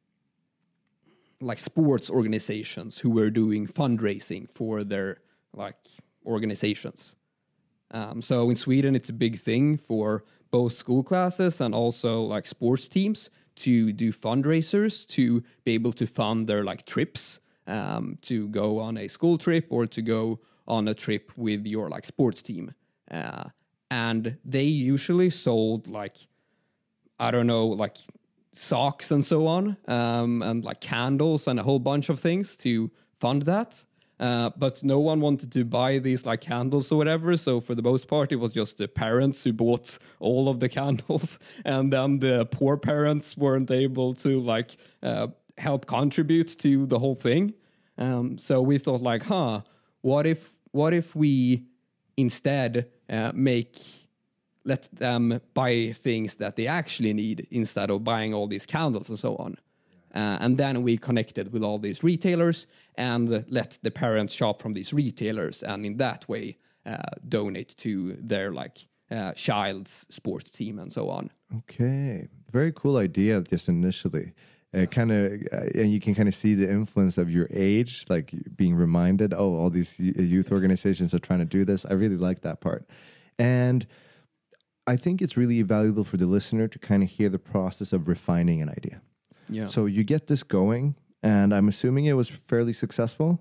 like sports organizations who were doing fundraising for their like organizations. Um, so in Sweden, it's a big thing for both school classes and also like sports teams to do fundraisers to be able to fund their like trips, um, to go on a school trip or to go on a trip with your like sports team. Uh, and they usually sold like, I don't know, like socks and so on, um, and like candles and a whole bunch of things to fund that. Uh, but no one wanted to buy these like candles or whatever. So for the most part, it was just the parents who bought all of the candles. And then the poor parents weren't able to like uh, help contribute to the whole thing. Um, so we thought like, huh, what if, what if we instead uh, make... let them buy things that they actually need instead of buying all these candles and so on. Uh, and then we connected with all these retailers and let the parents shop from these retailers, and in that way uh, donate to their like uh, child's sports team and so on. Okay, very cool idea just initially. Uh, kind of, uh, and you can kind of see the influence of your age, like being reminded, oh, all these youth organizations are trying to do this. I really like that part. And I think it's really valuable for the listener to kind of hear the process of refining an idea. Yeah. So you get this going, and I'm assuming it was fairly successful.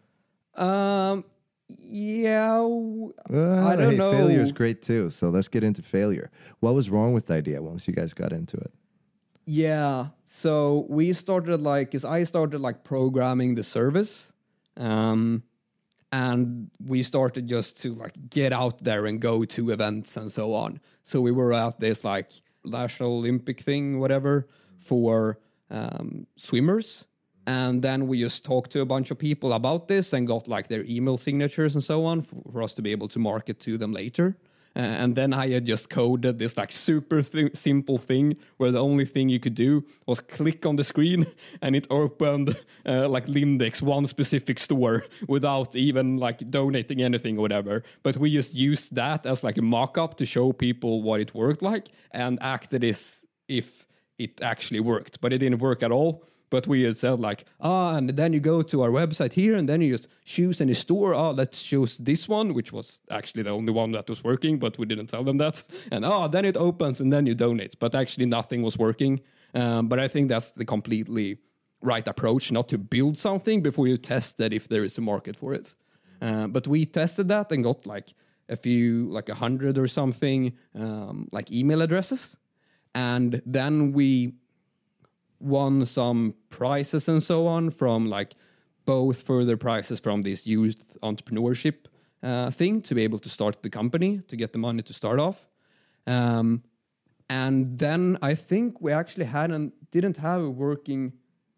Um. Yeah. Uh, I don't hey, know. Failure is great too. So let's get into failure. What was wrong with the idea once you guys got into it? Yeah. So we started like, cause I started like programming the service, um, And we started just to like get out there and go to events and so on. So we were at this like National Olympic thing, whatever, for um, swimmers. And then we just talked to a bunch of people about this and got like their email signatures and so on for, for us to be able to market to them later. Uh, and then I had just coded this like super th- simple thing where the only thing you could do was click on the screen and it opened uh, like Lindex, one specific store, without even like donating anything or whatever. But we just used that as like a mock-up to show people what it worked like and acted as if it actually worked. But it didn't work at all. But we had said like, ah, and then you go to our website here, and then you just choose any store. Oh, let's choose this one, which was actually the only one that was working, but we didn't tell them that. And oh, then it opens, and then you donate. But actually, nothing was working. Um, but I think that's the completely right approach, not to build something before you test that if there is a market for it. Uh, but we tested that and got like a few, like a hundred or something, um, like email addresses, and then we won some prizes and so on from like both further prizes from this youth entrepreneurship uh, thing to be able to start the company, to get the money to start off. Um, and then I think we actually hadn't, didn't have a working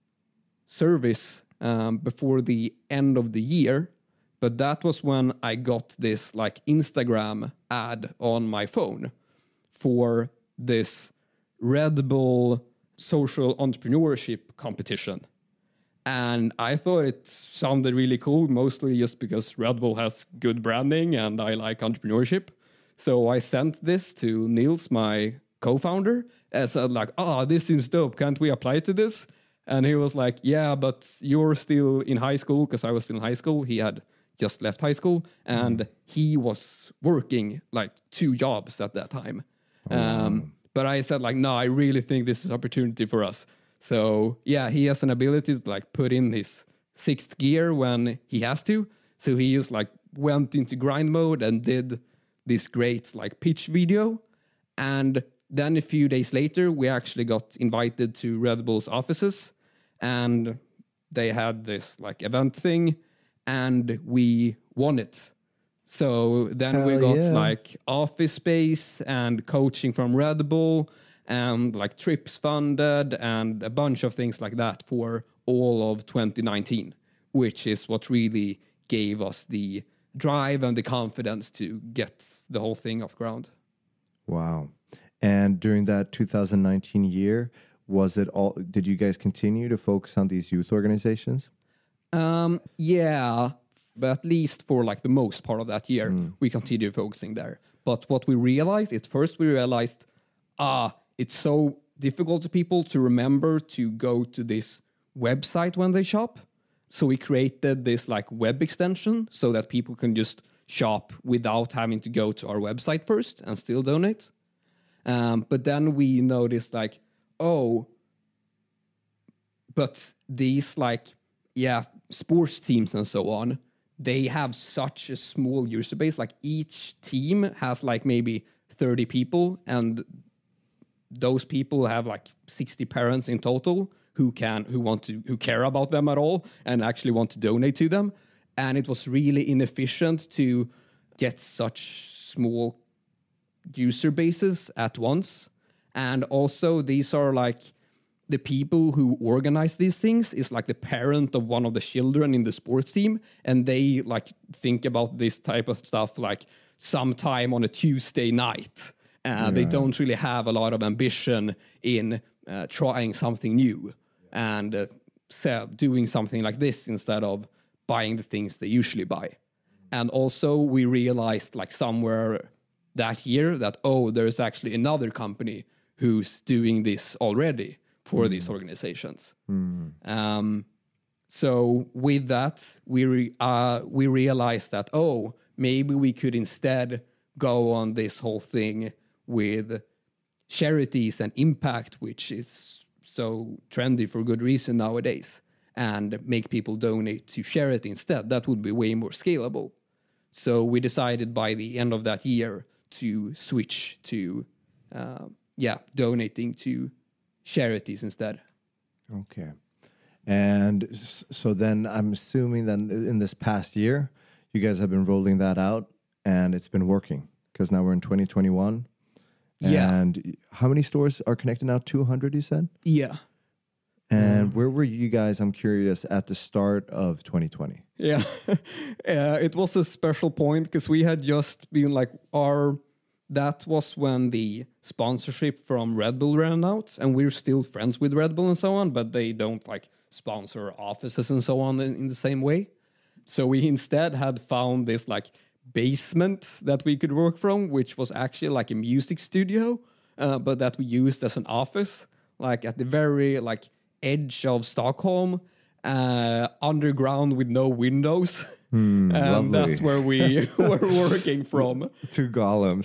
service um, before the end of the year. But that was when I got this like Instagram ad on my phone for this Red Bull social entrepreneurship competition. And I thought it sounded really cool, mostly just because Red Bull has good branding and I like entrepreneurship. So I sent this to Niels, my co-founder, and said like, oh, this seems dope. Can't we apply to this? And he was like, yeah, but you're still in high school, because I was still in high school. He had just left high school and mm. he was working like two jobs at that time. Oh, um, wow. But I said like, no, I really think this is an opportunity for us. So yeah, he has an ability to like put in his sixth gear when he has to. So he just like went into grind mode and did this great like pitch video. And then a few days later, we actually got invited to Red Bull's offices, and they had this like event thing, and we won it. So then Hell we got yeah. like office space and coaching from Red Bull and like trips funded and a bunch of things like that for all of twenty nineteen, which is what really gave us the drive and the confidence to get the whole thing off ground. Wow. And during that two thousand nineteen year, was it all, did you guys continue to focus on these youth organizations? Um, yeah. But at least for like the most part of that year, mm. we continued focusing there. But what we realized is first we realized, ah, it's so difficult to people to remember to go to this website when they shop. So we created this like web extension so that people can just shop without having to go to our website first and still donate. Um, but then we noticed like, oh, but these like, yeah, sports teams and so on, they have such a small user base. Like each team has like maybe thirty people, and those people have like sixty parents in total who can who want to who care about them at all and actually want to donate to them. And it was really inefficient to get such small user bases at once. And also these are like the people who organize these things is like the parent of one of the children in the sports team, and they like think about this type of stuff like sometime on a Tuesday night. Uh, yeah. They don't really have a lot of ambition in uh, trying something new and uh, so doing something like this instead of buying the things they usually buy. And also we realized like somewhere that year that, oh, there's actually another company who's doing this already for mm. these organizations. Mm. Um, so with that, we re- uh, we realized that, oh, maybe we could instead go on this whole thing with charities and impact, which is so trendy for good reason nowadays, and make people donate to charity instead. That would be way more scalable. So we decided by the end of that year to switch to, uh, yeah, donating to charities instead. Okay. And so then I'm assuming then in this past year, you guys have been rolling that out, and it's been working because now we're in twenty twenty-one. Yeah. And how many stores are connected now? two hundred, you said? Yeah. And where were you guys, I'm curious, at the start of twenty twenty? Yeah. uh, it was a special point because we had just been like, our, that was when the sponsorship from Red Bull ran out, and we're still friends with Red Bull and so on, but they don't like sponsor offices and so on in, in the same way. So we instead had found this like basement that we could work from, which was actually like a music studio, uh, but that we used as an office, like at the very like edge of Stockholm, uh, underground with no windows. Mm, and lovely. that's where we were working from. Two golems.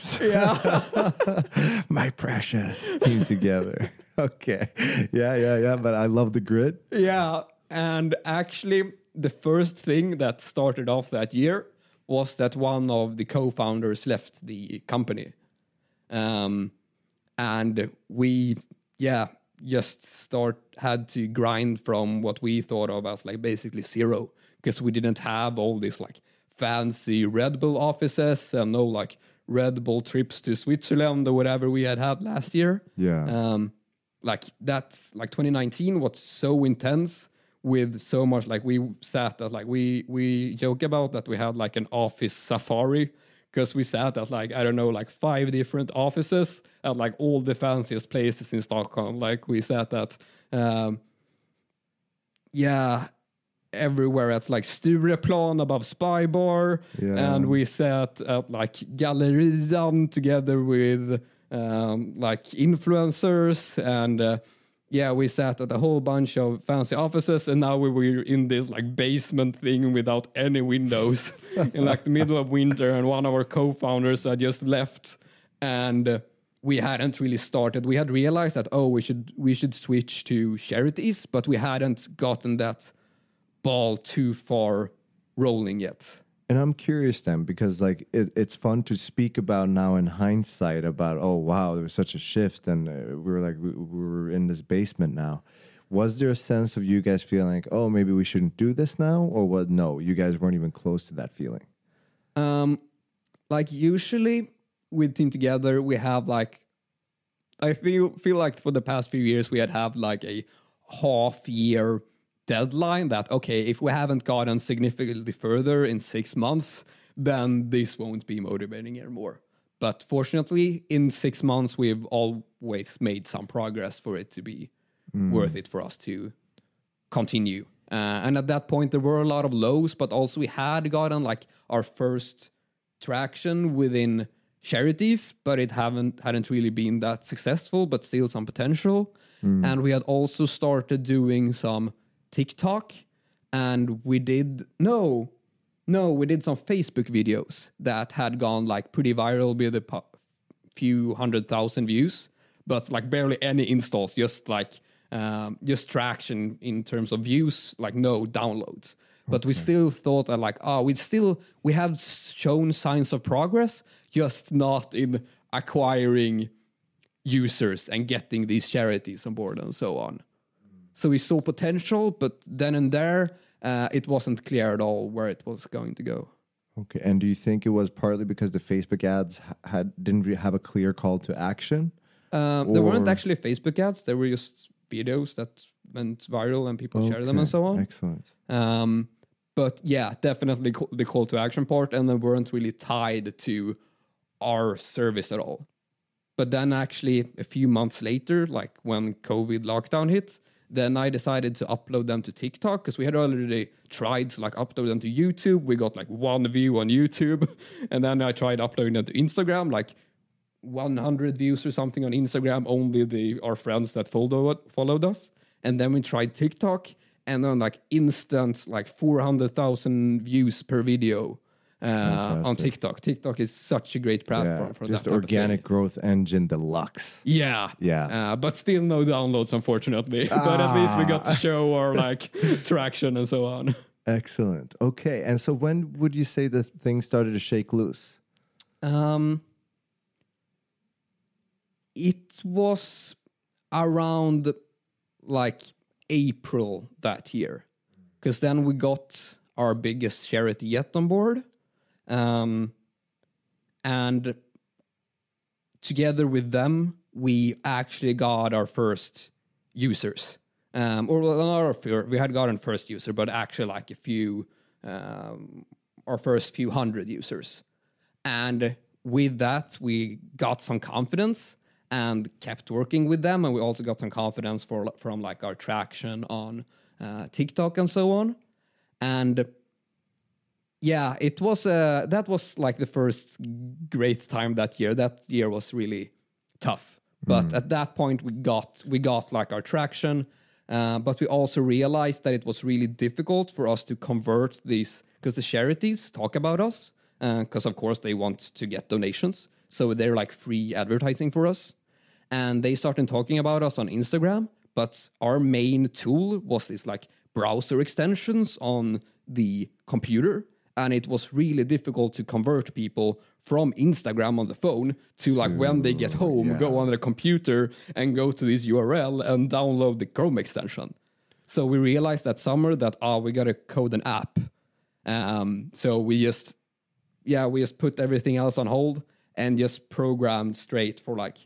Yeah. My precious. Team together. Okay. Yeah, yeah, yeah. But I love the grid. Yeah. And actually, the first thing that started off that year was that one of the co-founders left the company. Um, and we, yeah, just start had to grind from what we thought of as like basically zero, because we didn't have all these like fancy Red Bull offices and no like Red Bull trips to Switzerland or whatever we had had last year. Yeah. Um, like that, like twenty nineteen was so intense with so much, like we sat at like, we, we joke about that we had like an office safari, because we sat at like, I don't know, like five different offices at like all the fanciest places in Stockholm. Like we sat at, um, yeah, everywhere at like Stureplan above Spybar. Yeah. And we sat at like Gallerian together with um, like influencers. And uh, yeah, we sat at a whole bunch of fancy offices. And now we were in this like basement thing without any windows in like the middle of winter. And one of our co-founders had just left. And uh, we hadn't really started. We had realized that, oh, we should we should switch to charities, but we hadn't gotten that ball too far rolling yet. And I'm curious then, because like it, it's fun to speak about now in hindsight about, oh, wow, there was such a shift. And uh, we were like, we, we were in this basement now. Was there a sense of you guys feeling like, oh, maybe we shouldn't do this now? Or what? No, you guys weren't even close to that feeling. Um, like usually with Team Together, we have like, I feel feel like for the past few years, we had have like a half year deadline that, okay, if we haven't gotten significantly further in six months, then this won't be motivating anymore. But fortunately, in six months, we've always made some progress for it to be mm. worth it for us to continue. Uh, and at that point, there were a lot of lows, but also we had gotten like our first traction within charities, but it haven't hadn't really been that successful, but still some potential. Mm. And we had also started doing some TikTok, and we did no no we did some Facebook videos that had gone like pretty viral with a pu- few hundred thousand views, but like barely any installs, just like um just traction in terms of views, like no downloads. But okay. we still thought that like, oh, we still we have shown signs of progress, just not in acquiring users and getting these charities on board and so on. So we saw potential, but then and there, uh, it wasn't clear at all where it was going to go. Okay, and do you think it was partly because the Facebook ads had didn't really have a clear call to action? Um, there weren't actually Facebook ads. There were just videos that went viral and people okay. shared them and so on. Excellent. Um, but yeah, definitely the call to action part, and they weren't really tied to our service at all. But then actually a few months later, like when COVID lockdown hit, then I decided to upload them to TikTok, because we had already tried to like upload them to YouTube. We got like one view on YouTube. And then I tried uploading them to Instagram, like one hundred views or something on Instagram, only the our friends that followed, followed us. And then we tried TikTok, and then like instant, like four hundred thousand views per video uh, on TikTok. TikTok is such a great platform yeah, for just that. Just organic growth engine deluxe. Yeah. Yeah. Uh, but still no downloads, unfortunately. Ah. But at least we got to show our like traction and so on. Excellent. Okay. And so when would you say the thing started to shake loose? Um, it was around like April that year. Because then we got our biggest charity yet on board. Um, and together with them, we actually got our first users. Um, or well, not our first, we had gotten first user, but actually like a few, um, our first few hundred users. And with that, we got some confidence and kept working with them. And we also got some confidence for, from like our traction on uh, TikTok and so on. And yeah, it was, uh, that was like the first great time that year. That year was really tough. But mm. at that point, we got, we got like our traction. Uh, but we also realized that it was really difficult for us to convert these, because the charities talk about us, because uh, of course they want to get donations. So they're like free advertising for us. And they started talking about us on Instagram. But our main tool was this like browser extensions on the computer. And it was really difficult to convert people from Instagram on the phone to like to, when they get home, yeah. go on the computer and go to this U R L and download the Chrome extension. So we realized that summer that, oh, we got to code an app. Um, so we just, yeah, we just put everything else on hold and just programmed straight for like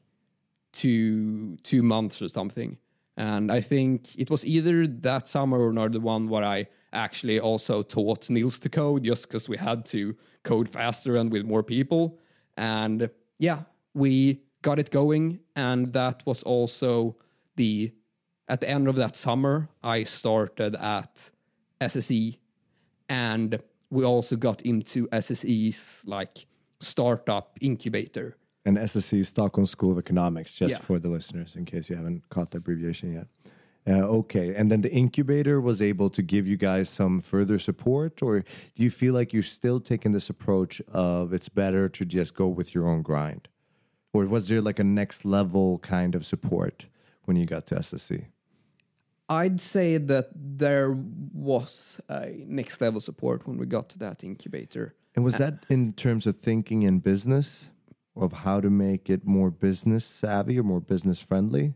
two, two months or something. And I think it was either that summer or another one where I actually also taught Nils to code just because we had to code faster and with more people. And yeah, we got it going. And that was also the, at the end of that summer, I started at S S E. And we also got into S S E's like startup incubator. And S S E, Stockholm School of Economics, just yeah. for the listeners, in case you haven't caught the abbreviation yet. Uh, okay, and then the incubator was able to give you guys some further support, or do you feel like you're still taking this approach of it's better to just go with your own grind? Or was there like a next level kind of support when you got to S S E? I'd say that there was a next level support when we got to that incubator. And was that in terms of thinking in business? Of how to make it more business savvy or more business friendly?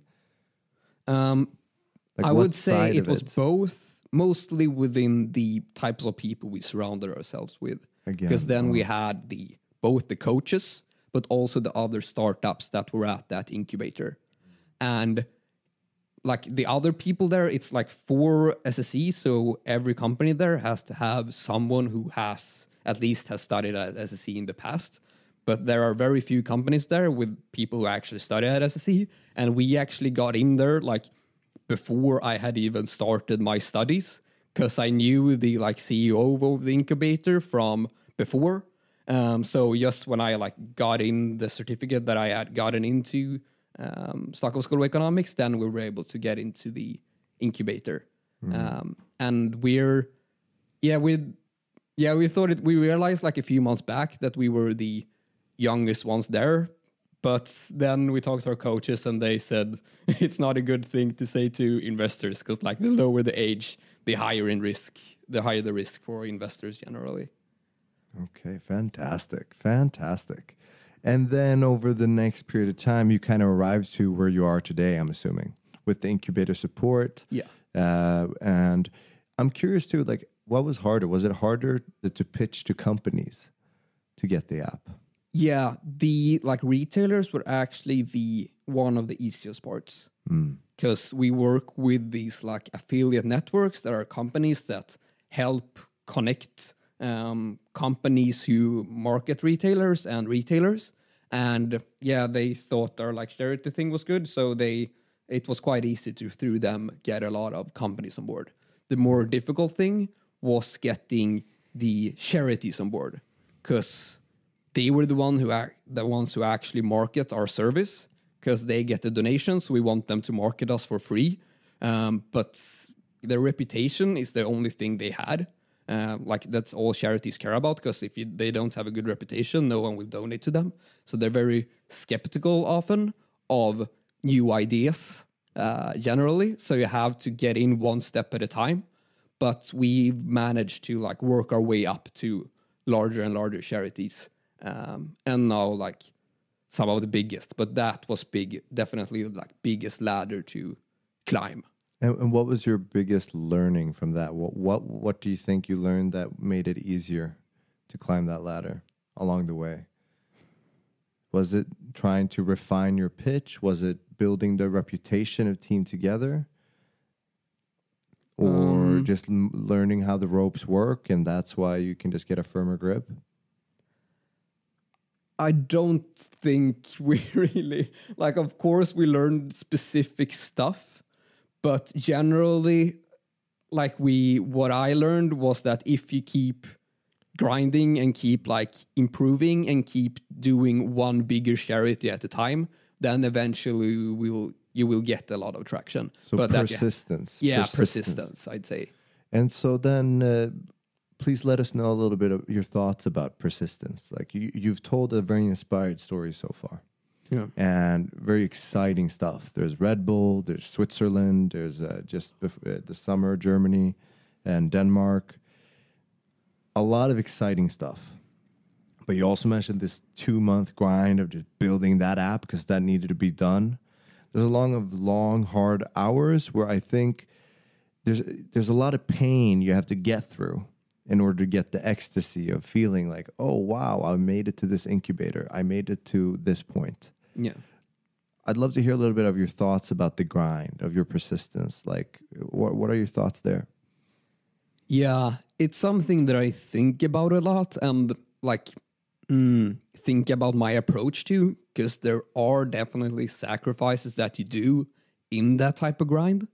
Um, like I would say it was it? both, mostly within the types of people we surrounded ourselves with. Because then oh. we had the both the coaches, but also the other startups that were at that incubator. And like the other people there, it's like four S S E, so every company there has to have someone who has, at least has studied at S S E in the past. But there are very few companies there with people who actually study at S S E. And we actually got in there like before I had even started my studies, because I knew the like C E O of the incubator from before. Um, so just when I like got in the certificate that I had gotten into um, Stockholm School of Economics, then we were able to get into the incubator. Mm. Um, and we're, yeah, we, yeah, we thought it, we realized like a few months back that we were the youngest ones there, but then we talked to our coaches and they said it's not a good thing to say to investors because like the lower the age, the higher in risk, the higher the risk for investors generally. Okay, fantastic, fantastic. And then over the next period of time, you kind of arrived to where you are today, I'm assuming, with the incubator support. Yeah. Uh, and I'm curious too, like, what was harder? Was it harder to, to pitch to companies to get the app? Yeah, the like retailers were actually the one of the easiest parts because mm. we work with these like affiliate networks that are companies that help connect um, companies who market retailers and retailers. And yeah, they thought our like charity thing was good, so they it was quite easy to through them get a lot of companies on board. The more difficult thing was getting the charities on board because they were the one who act, the ones who actually market our service because they get the donations. We want them to market us for free, um, but their reputation is the only thing they had. Uh, like that's all charities care about because if you, they don't have a good reputation, no one will donate to them. So they're very skeptical often of new ideas uh, generally. So you have to get in one step at a time. But we've managed to like work our way up to larger and larger charities. Um, and now like some of the biggest, but that was big, definitely like biggest ladder to climb. And, and what was your biggest learning from that? What, what what do you think you learned that made it easier to climb that ladder along the way? Was it trying to refine your pitch? Was it building the reputation of Team Together? Or Um, just l- learning how the ropes work and that's why you can just get a firmer grip? I don't think we really like. Of course, we learned specific stuff, but generally, like we, what I learned was that if you keep grinding and keep like improving and keep doing one bigger charity at a time, then eventually you will you will get a lot of traction. So but that you- persistence. yeah, persistence, I'd say. And so then, uh, please let us know a little bit of your thoughts about persistence. Like you, you've told a very inspired story so far, Yeah. and very exciting stuff. There's Red Bull, there's Switzerland, there's uh, just bef- uh, the summer Germany and Denmark. A lot of exciting stuff. But you also mentioned this two month grind of just building that app because that needed to be done. There's a long of long, hard hours where I think there's there's a lot of pain you have to get through in order to get the ecstasy of feeling like, oh, wow, I made it to this incubator. I made it to this point. Yeah. I'd love to hear a little bit of your thoughts about the grind, of your persistence. Like, what what are your thoughts there? Yeah, it's something that I think about a lot and like mm, think about my approach to, because there are definitely sacrifices that you do in that type of grind.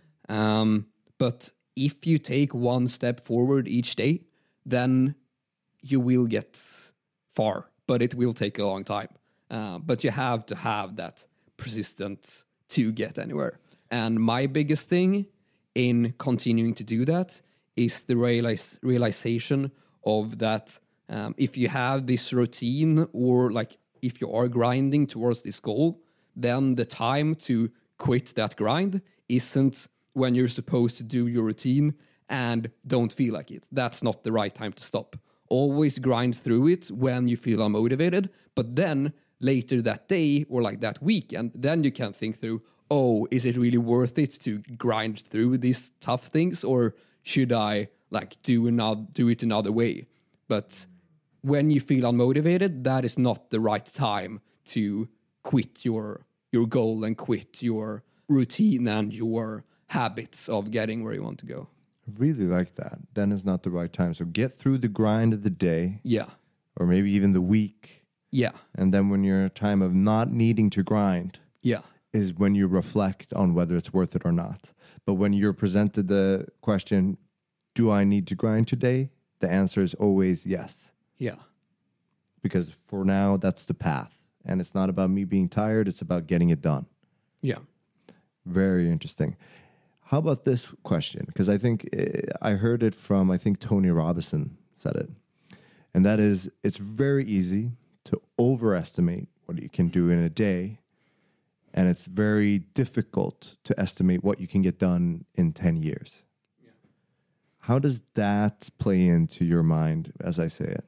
Um, but if you take one step forward each day, then you will get far, but it will take a long time. Uh, but you have to have that persistence to get anywhere. And my biggest thing in continuing to do that is the realize, realization of that um, if you have this routine or like if you are grinding towards this goal, then the time to quit that grind isn't when you're supposed to do your routine and don't feel like it. That's not the right time to stop. Always grind through it when you feel unmotivated, but then later that day or like that weekend, then you can think through, oh, is it really worth it to grind through these tough things, or should I like do another do it another way? But when you feel unmotivated, that is not the right time to quit your your goal and quit your routine and your habits of getting where you want to go. I really like that. Then is not the right time. So get through the grind of the day, Yeah. or maybe even the week. Yeah. And then when you're in a time of not needing to grind, Yeah. is when you reflect on whether it's worth it or not. But when you're presented the question, do I need to grind today? The answer is always yes. Yeah. Because for now, that's the path. And it's not about me being tired. It's about getting it done. Yeah. Very interesting. How about this question? Because I think uh, I heard it from, I think Tony Robinson said it. And that is, it's very easy to overestimate what you can do in a day. And it's very difficult to estimate what you can get done in ten years. Yeah. How does that play into your mind as I say it?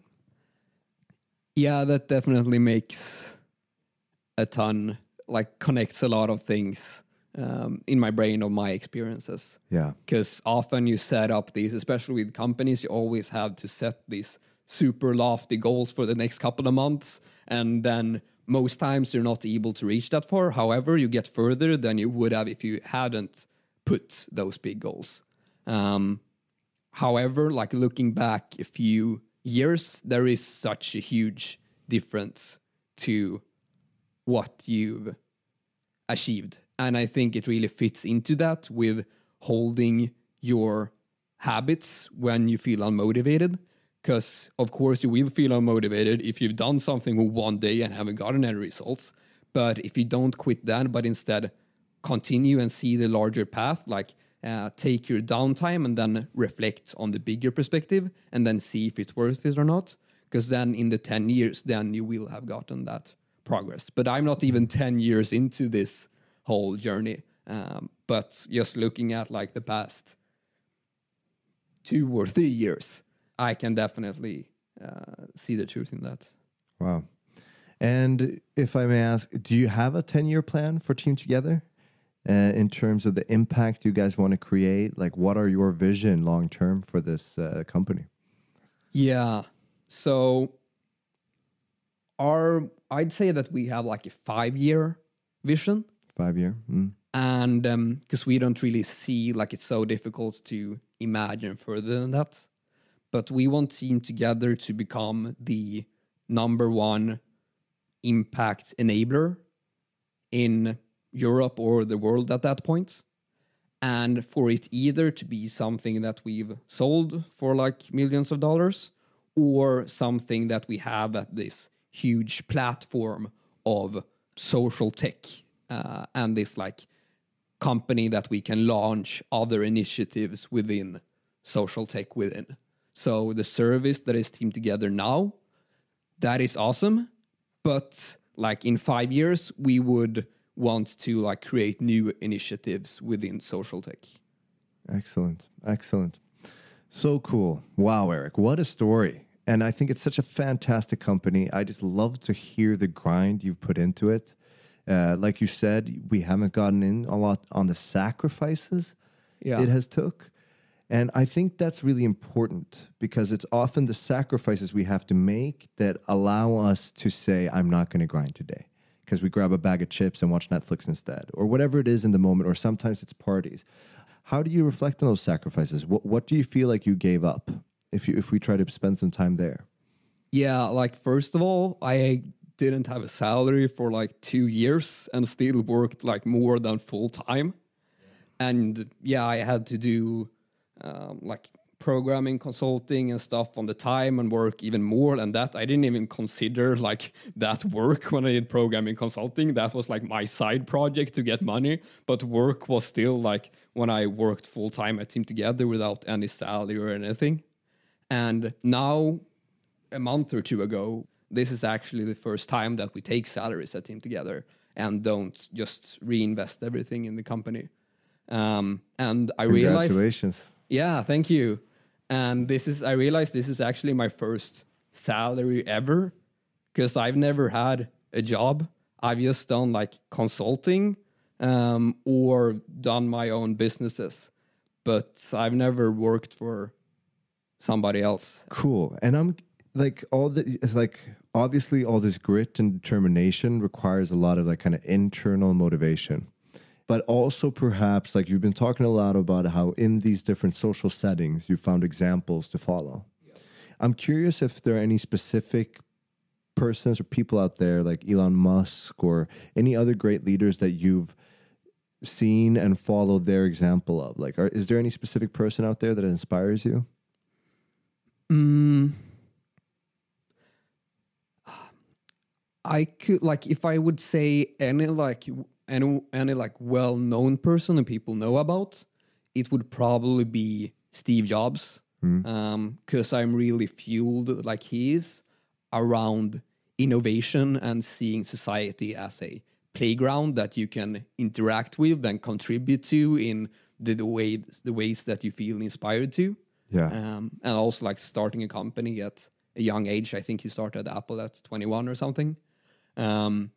Yeah, that definitely makes a ton, like connects a lot of things um, in my brain of my experiences. Yeah. Because often you set up these, especially with companies, you always have to set these super lofty goals for the next couple of months. And then most times you're not able to reach that far. However, you get further than you would have if you hadn't put those big goals. Um, however, like looking back a few years, there is such a huge difference to what you've achieved. And I think it really fits into that with holding your habits when you feel unmotivated. Because, of course, you will feel unmotivated if you've done something one day and haven't gotten any results. But if you don't quit that, but instead continue and see the larger path, like uh, take your downtime and then reflect on the bigger perspective and then see if it's worth it or not. Because then in the ten years, then you will have gotten that progress. But I'm not even ten years into this whole journey. Um, but just looking at like the past two or three years, I can definitely uh, see the truth in that. Wow. And if I may ask, do you have a ten-year plan for Team Together uh, in terms of the impact you guys want to create? Like, what are your vision long-term for this uh, company? Yeah. So our, I'd say that we have like a five-year vision. Five year. Mm. And because um, we don't really see, like, it's so difficult to imagine further than that. But we want Team Together to become the number one impact enabler in Europe or the world at that point. And for it either to be something that we've sold for like millions of dollars, or something that we have at this huge platform of social tech uh, and this like company that we can launch other initiatives within social tech within. So the service that is Team Together now, that is awesome. But like in five years, we would want to like create new initiatives within social tech. Excellent. Excellent. So cool. Wow, Eric, what a story. And I think it's such a fantastic company. I just love to hear the grind you've put into it. Uh, like you said, we haven't gotten in a lot on the sacrifices yeah. it has took. And I think that's really important because it's often the sacrifices we have to make that allow us to say, I'm not going to grind today, because we grab a bag of chips and watch Netflix instead, or whatever it is in the moment, or sometimes it's parties. How do you reflect on those sacrifices? What what do you feel like you gave up if you if we try to spend some time there? Yeah, like first of all, I didn't have a salary for like two years and still worked like more than full time. Yeah. And yeah, I had to do um, like programming, consulting and stuff on the time and work even more than that. I didn't even consider like that work when I did programming consulting. That was like my side project to get money, but work was still like when I worked full time at Team Together without any salary or anything. And now, a month or two ago, this is actually the first time that we take salaries at Team Together and don't just reinvest everything in the company. Um, and I realized... Congratulations. Yeah, thank you. And this is, I realized this is actually my first salary ever, because I've never had a job. I've just done like consulting um, or done my own businesses, but I've never worked for somebody else. Cool. And I'm like, all the, like, obviously all this grit and determination requires a lot of like kind of internal motivation. But also perhaps, like you've been talking a lot about how in these different social settings, you found examples to follow. Yep. I'm curious if there are any specific persons or people out there like Elon Musk or any other great leaders that you've seen and followed their example of. Like, are, is there any specific person out there that inspires you? Mm. I could, like, if I would say any, like... Any, any like well-known person that people know about, it would probably be Steve Jobs. Mm. Um, because I'm really fueled like he is around innovation and seeing society as a playground that you can interact with and contribute to in the, the way the ways that you feel inspired to. Yeah. Um, and also like starting a company at a young age. I think he started Apple at twenty-one or something. Um,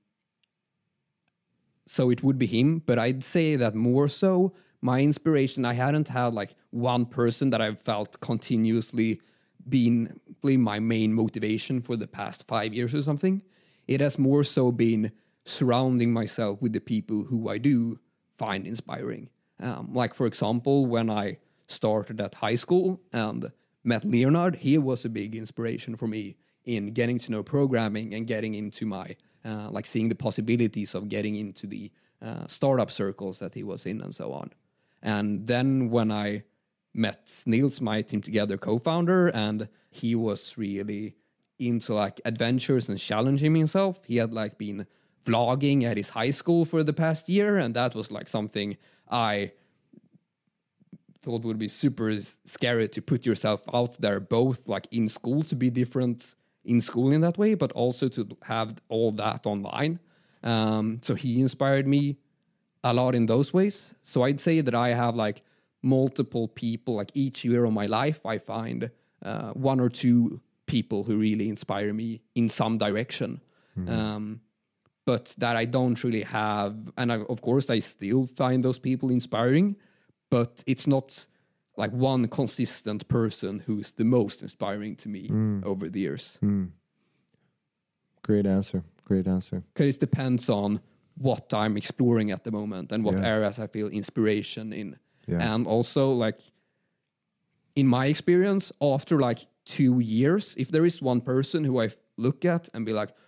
So it would be him, but I'd say that more so my inspiration, I hadn't had like one person that I've felt continuously been my main motivation for the past five years or something. It has more so been surrounding myself with the people who I do find inspiring. Um, like, for example, when I started at high school and met Leonard, he was a big inspiration for me in getting to know programming and getting into my Uh, like seeing the possibilities of getting into the uh, startup circles that he was in and so on. And then when I met Nils, my Team Together co-founder, and he was really into like adventures and challenging himself. He had like been vlogging at his high school for the past year, and that was like something I thought would be super scary to put yourself out there, both like in school to be different in school in that way, but also to have all that online. Um, so he inspired me a lot in those ways. So I'd say that I have like multiple people, like each year of my life, I find uh, one or two people who really inspire me in some direction. Mm-hmm. Um, but that I don't really have. And I, of course, I still find those people inspiring, but it's not like one consistent person who's the most inspiring to me Mm. over the years. Mm. Great answer. Great answer. Because it depends on what I'm exploring at the moment and what Yeah. areas I feel inspiration in. Yeah. And also, like, in my experience, after like two years, if there is one person who I f- look at and be like,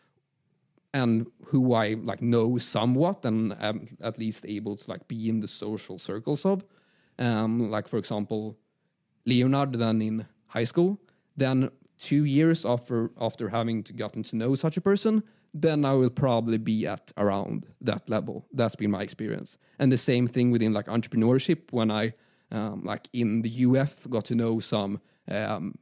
and who I like know somewhat and am at least able to like be in the social circles of, um, like for example, Leonard then in high school, then two years after after having to gotten to know such a person, then I will probably be at around that level. That's been my experience. And the same thing within like entrepreneurship when I um, like in the U F got to know some um,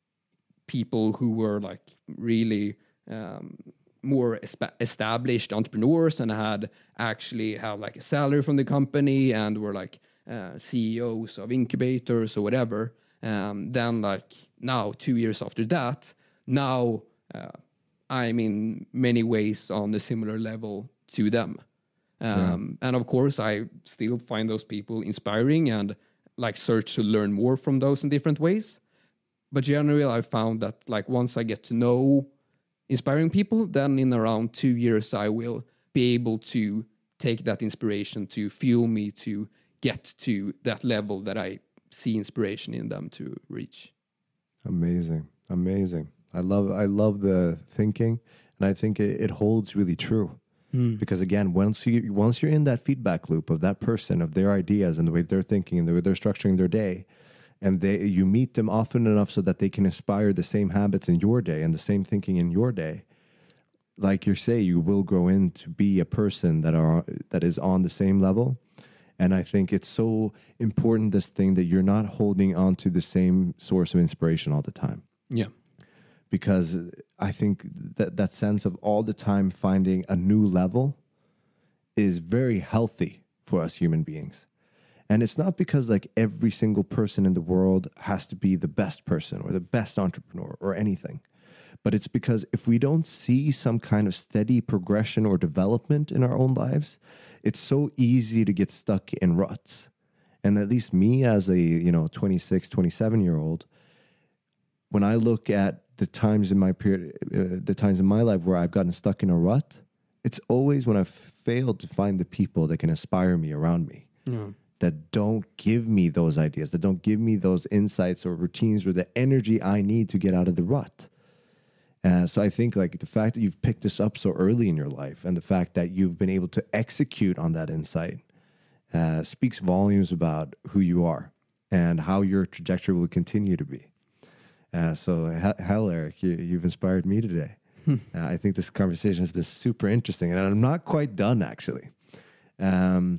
people who were like really um, more espa- established entrepreneurs and had actually have like a salary from the company and were like uh, C E Os of incubators or whatever. Um, then like now, two years after that, now uh, I'm in many ways on a similar level to them. Um, yeah. And of course, I still find those people inspiring and like search to learn more from those in different ways. But generally, I found that like once I get to know inspiring people, then in around two years, I will be able to take that inspiration to fuel me to get to that level that I see inspiration in them to reach. Amazing. Amazing. I love, I love the thinking, and I think it, it holds really true. Mm. Because again, once you, once you're in that feedback loop of that person, of their ideas and the way they're thinking and the way they're structuring their day, and they, you meet them often enough so that they can inspire the same habits in your day and the same thinking in your day, like you say, you will grow into be a person that are that is on the same level. And I think it's so important, this thing, that you're not holding on to the same source of inspiration all the time. Yeah. Because I think that that sense of all the time finding a new level is very healthy for us human beings. And it's not because like every single person in the world has to be the best person or the best entrepreneur or anything. But it's because if we don't see some kind of steady progression or development in our own lives, it's so easy to get stuck in ruts. And at least me as a, you know, twenty-six, twenty-seven year old, when I look at the times in my period, uh, the times in my life where I've gotten stuck in a rut, it's always when I've failed to find the people that can inspire me around me. Yeah. That don't give me those ideas, that don't give me those insights or routines or the energy I need to get out of the rut. Uh, so I think like the fact that you've picked this up so early in your life and the fact that you've been able to execute on that insight uh, speaks volumes about who you are and how your trajectory will continue to be. Uh, so he- hell, Eric, you, you've inspired me today. uh, I think this conversation has been super interesting, and I'm not quite done actually. Um,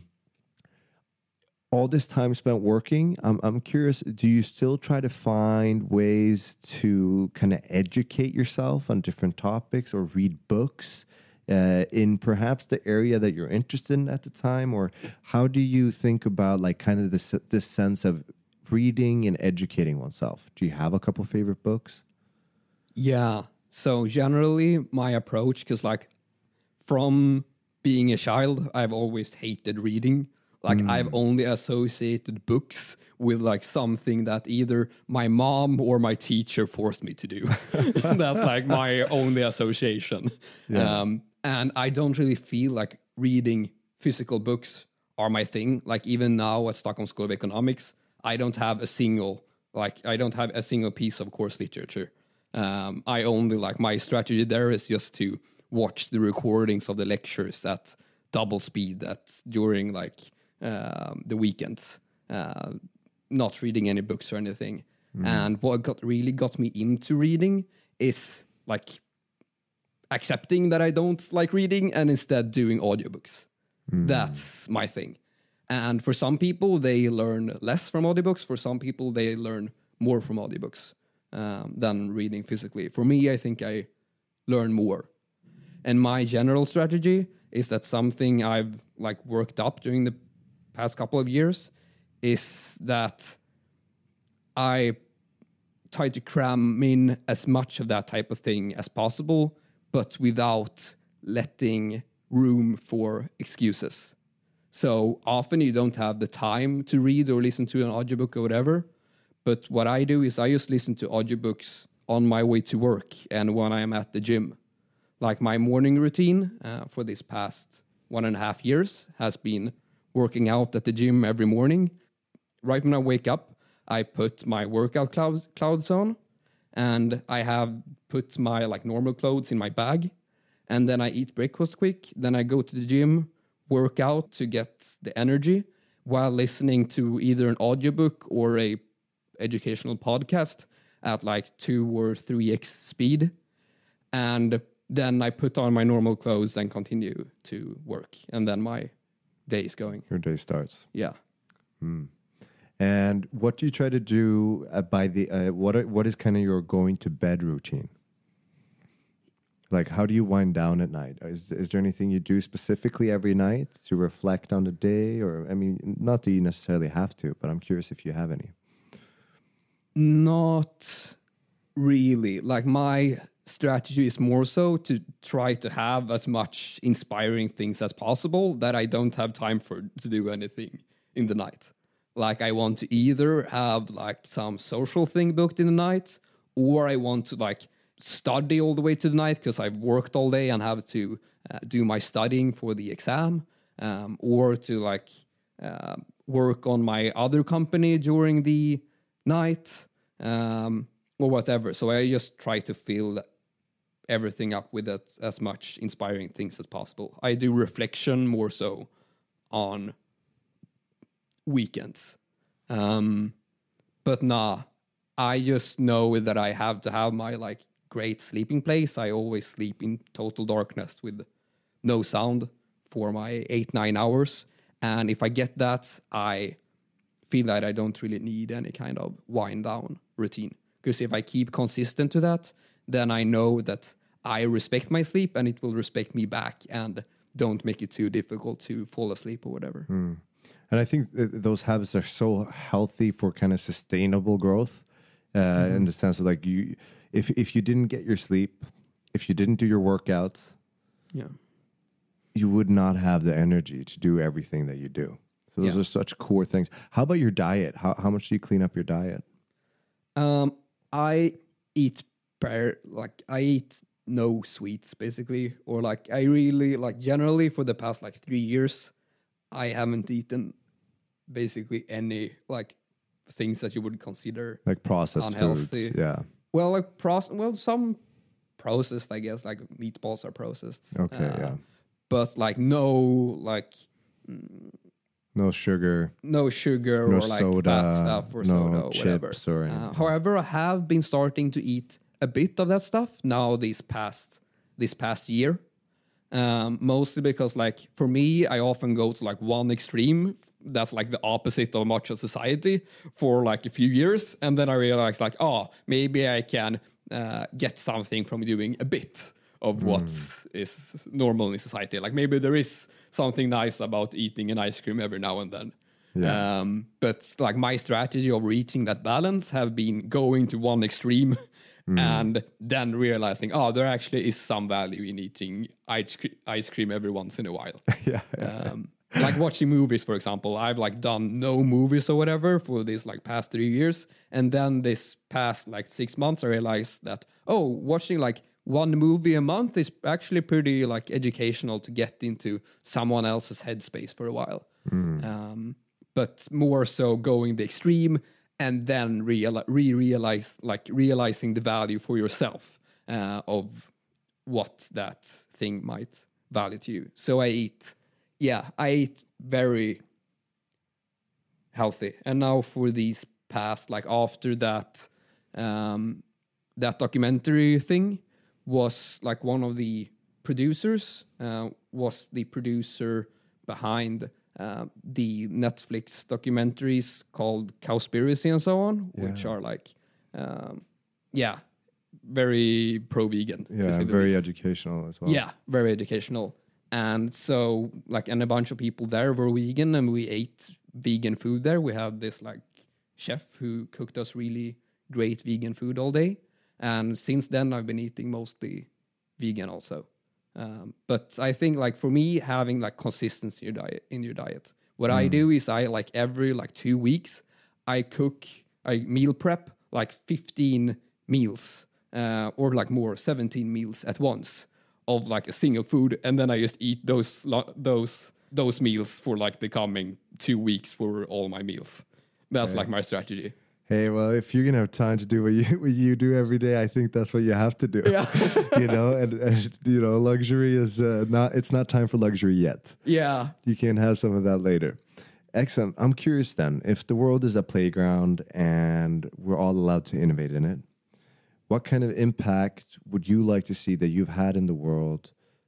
all this time spent working, I'm, I'm curious, do you still try to find ways to kind of educate yourself on different topics or read books uh, in perhaps the area that you're interested in at the time? Or how do you think about like kind of this, this sense of reading and educating oneself? Do you have a couple favorite books? Yeah. So generally my approach, because like from being a child, I've always hated reading. Like mm. I've only associated books with like something that either my mom or my teacher forced me to do. That's like my only association. Yeah. Um, and I don't really feel like reading physical books are my thing. Like even now at Stockholm School of Economics, I don't have a single, like I don't have a single piece of course literature. Um, I only like my strategy there is just to watch the recordings of the lectures at double speed at during like Um, the weekends, uh, not reading any books or anything. Mm. And what got really got me into reading is like accepting that I don't like reading and instead doing audiobooks. Mm. That's my thing. And for some people, they learn less from audiobooks. For some people, they learn more from audiobooks um, than reading physically. For me, I think I learn more. And my general strategy is that something I've like worked up during the past couple of years is that I try to cram in as much of that type of thing as possible, but without letting room for excuses. So often you don't have the time to read or listen to an audiobook or whatever. But what I do is I just listen to audiobooks on my way to work and when I'm at the gym. Like my morning routine uh, for this past one and a half years has been working out at the gym every morning. Right when I wake up, I put my workout clothes, clothes on, and I have put my like normal clothes in my bag, and then I eat breakfast quick. Then I go to the gym, work out to get the energy while listening to either an audiobook or a educational podcast at like two or three x speed. And then I put on my normal clothes and continue to work. And then my day is going. Your day starts. Yeah. Mm. And what do you try to do uh, by the, uh, what are, what is kind of your going to bed routine? Like, how do you wind down at night? Is, is there anything you do specifically every night to reflect on the day? Or, I mean, not that you necessarily have to, but I'm curious if you have any. Not really. Like my strategy is more so to try to have as much inspiring things as possible that I don't have time for to do anything in the night. Like I want to either have like some social thing booked in the night, or I want to like study all the way to the night because I've worked all day and have to uh, do my studying for the exam, um, or to like uh, work on my other company during the night, um, or whatever. So I just try to fill everything up with that, as much inspiring things as possible. I do reflection more so on weekends. Um, but nah, I just know that I have to have my like great sleeping place. I always sleep in total darkness with no sound for my eight, nine hours. And if I get that, I feel that I don't really need any kind of wind down routine. Because if I keep consistent to that, then I know that I respect my sleep and it will respect me back and don't make it too difficult to fall asleep or whatever. Mm. And I think th- those habits are so healthy for kind of sustainable growth, uh, mm-hmm. in the sense of like you, if if you didn't get your sleep, if you didn't do your workouts, yeah, you would not have the energy to do everything that you do. So those yeah. are such core things. How about your diet? How how much do you clean up your diet? Um, I eat per like I eat no sweets basically, or like I really like generally for the past like three years, I haven't eaten basically any like things that you would consider like processed unhealthy. foods. Yeah. Well, like proce- well, some processed, I guess, like meatballs are processed. Okay. Uh, yeah. But like no, like mm, no sugar, no sugar no or like soda, fat stuff or no soda or whatever. chips or anything. Uh, however, I have been starting to eat a bit of that stuff now this past this past year. Um, mostly because like for me, I often go to like one extreme. That's like the opposite of much of society for like a few years. And then I realized like, oh, maybe I can uh, get something from doing a bit of mm. what is normal in society. Like maybe there is something nice about eating an ice cream every now and then. Yeah. Um, but like my strategy of reaching that balance have been going to one extreme mm. and then realizing, oh, there actually is some value in eating ice, cre- ice cream every once in a while. yeah. Um, like watching movies, for example. I've like done no movies or whatever for these like past three years. And then this past like six months, I realized that, oh, watching like one movie a month is actually pretty like educational to get into someone else's headspace for a while. Mm. Um, but more so going the extreme and then real- re-realize like realizing the value for yourself uh, of what that thing might value to you. So I eat, yeah, I eat very healthy. And now for these past, like after that, um, that documentary thing was like one of the producers, uh, was the producer behind uh, the Netflix documentaries called Cowspiracy and so on, yeah. which are like, um, yeah, very pro-vegan. Yeah, and very least. educational as well. Yeah, very educational. And so, like, and a bunch of people there were vegan, and we ate vegan food there. We had this, like, chef who cooked us really great vegan food all day. And since then, I've been eating mostly vegan also. Um, but I think like for me, having like consistency in your diet, in your diet, what I do is I like every like two weeks, I cook, I meal prep like fifteen meals uh, or like more, seventeen meals at once of like a single food, and then I just eat those lo- those those meals for like the coming two weeks for all my meals. That's Yeah. like my strategy. Hey, well, if you're gonna have time to do what you what you do every day, I think that's what you have to do. Yeah. you know, and, and you know, luxury is uh, not. It's not time for luxury yet. Yeah. You can have some of that later. Excellent. I'm curious then, if the world is a playground and we're all allowed to innovate in it, what kind of impact would you like to see that you've had in the world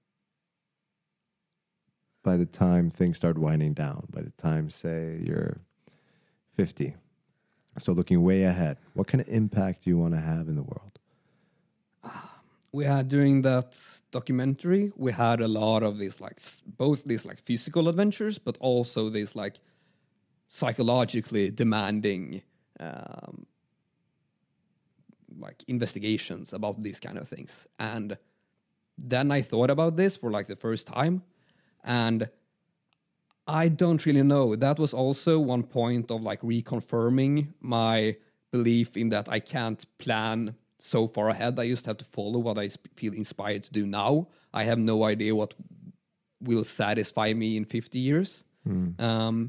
by the time things start winding down? By the time, say, you're fifty? So looking way ahead, what kind of impact do you want to have in the world? We had during that documentary, we had a lot of these like s- both these like physical adventures, but also these like psychologically demanding um, like investigations about these kind of things. And then I thought about this for like the first time, and I don't really know. That was also one point of like reconfirming my belief in that I can't plan so far ahead. I just have to follow what I sp- feel inspired to do now. I have no idea what will satisfy me in fifty years. Um,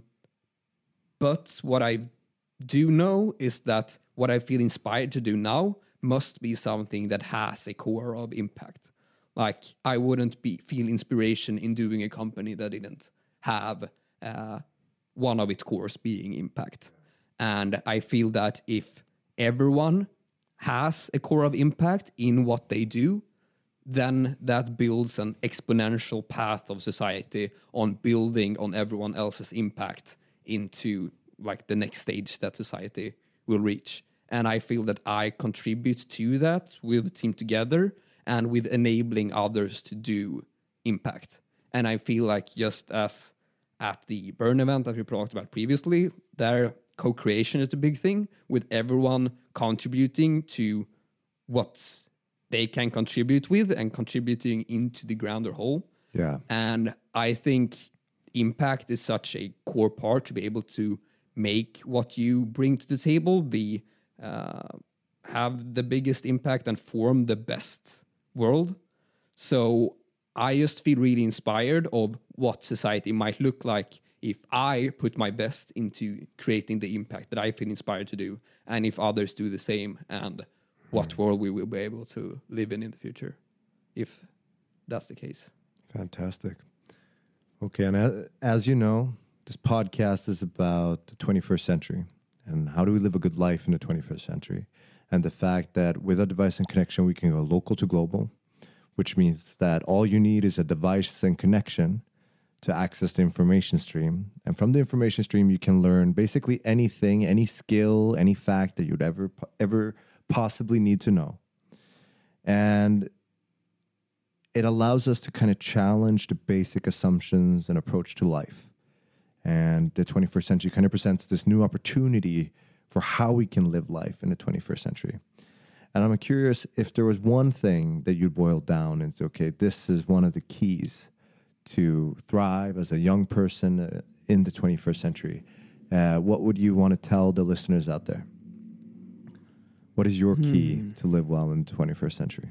but what I do know is that what I feel inspired to do now must be something that has a core of impact. Like I wouldn't be feel inspiration in doing a company that didn't have uh, one of its cores being impact. And I feel that if everyone has a core of impact in what they do, then that builds an exponential path of society on building on everyone else's impact into like the next stage that society will reach. And I feel that I contribute to that with Team Together and with enabling others to do impact. And I feel like just as at the Burn event that we talked about previously, their co-creation is the big thing, with everyone contributing to what they can contribute with and contributing into the grander whole. Yeah. And I think impact is such a core part to be able to make what you bring to the table the uh, have the biggest impact and form the best world. So I just feel really inspired of what society might look like if I put my best into creating the impact that I feel inspired to do, and if others do the same, and what world we will be able to live in in the future, if that's the case. Fantastic. Okay, and a- as you know, this podcast is about the twenty-first century and how do we live a good life in the twenty-first century, and the fact that with a device and connection, we can go local to global, which means that all you need is a device and connection to access the information stream. And from the information stream, you can learn basically anything, any skill, any fact that you'd ever ever possibly need to know. And it allows us to kind of challenge the basic assumptions and approach to life. And the twenty-first century kind of presents this new opportunity for how we can live life in the twenty-first century. And I'm curious if there was one thing that you'd boil down into, okay, this is one of the keys to thrive as a young person uh, in the twenty-first century. Uh, what would you want to tell the listeners out there? What is your key Hmm. to live well in the twenty-first century?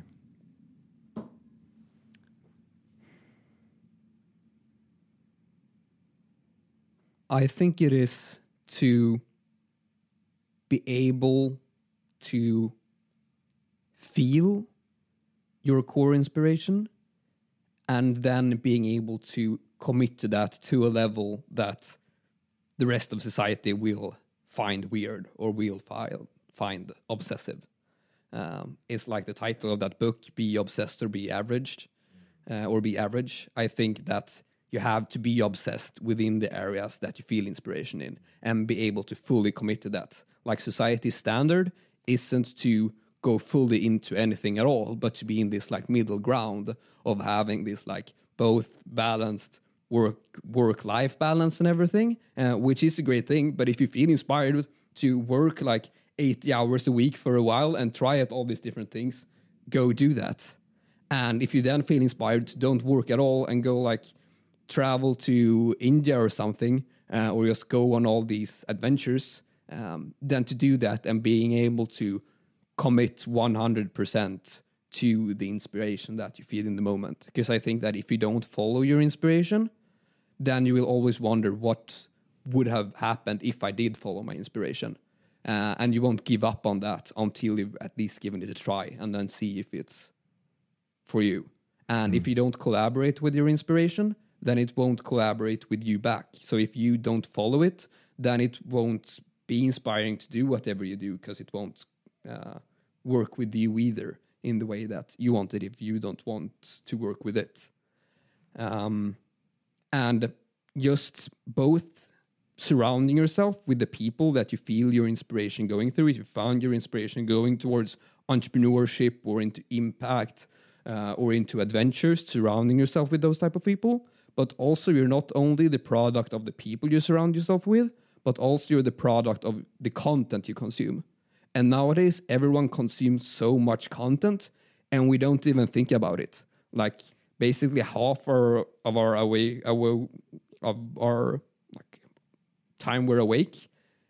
I think it is to be able to feel your core inspiration and then being able to commit to that to a level that the rest of society will find weird or will fi- find obsessive. Um, it's like the title of that book, Be Obsessed or Be Averaged, uh, or Be Average. I think that you have to be obsessed within the areas that you feel inspiration in and be able to fully commit to that. Like society's standard isn't to go fully into anything at all, but to be in this like middle ground of having this like both balanced work work life balance and everything, uh, which is a great thing. But if you feel inspired to work like eighty hours a week for a while and try out all these different things, go do that. And if you then feel inspired to don't work at all and go like travel to India or something, uh, or just go on all these adventures, um, then to do that and being able to commit one hundred percent to the inspiration that you feel in the moment. Because I think that if you don't follow your inspiration, then you will always wonder what would have happened if I did follow my inspiration. Uh, and you won't give up on that until you've at least given it a try and then see if it's for you. And mm. if you don't collaborate with your inspiration, then it won't collaborate with you back. So if you don't follow it, then it won't be inspiring to do whatever you do, because it won't uh, work with you either in the way that you want it if you don't want to work with it. Um, and just both surrounding yourself with the people that you feel your inspiration going through. If you found your inspiration going towards entrepreneurship or into impact uh, or into adventures, surrounding yourself with those type of people. But also you're not only the product of the people you surround yourself with, but also you're the product of the content you consume. And nowadays, everyone consumes so much content, and we don't even think about it. Like basically half our, of our away, away of our like time we're awake,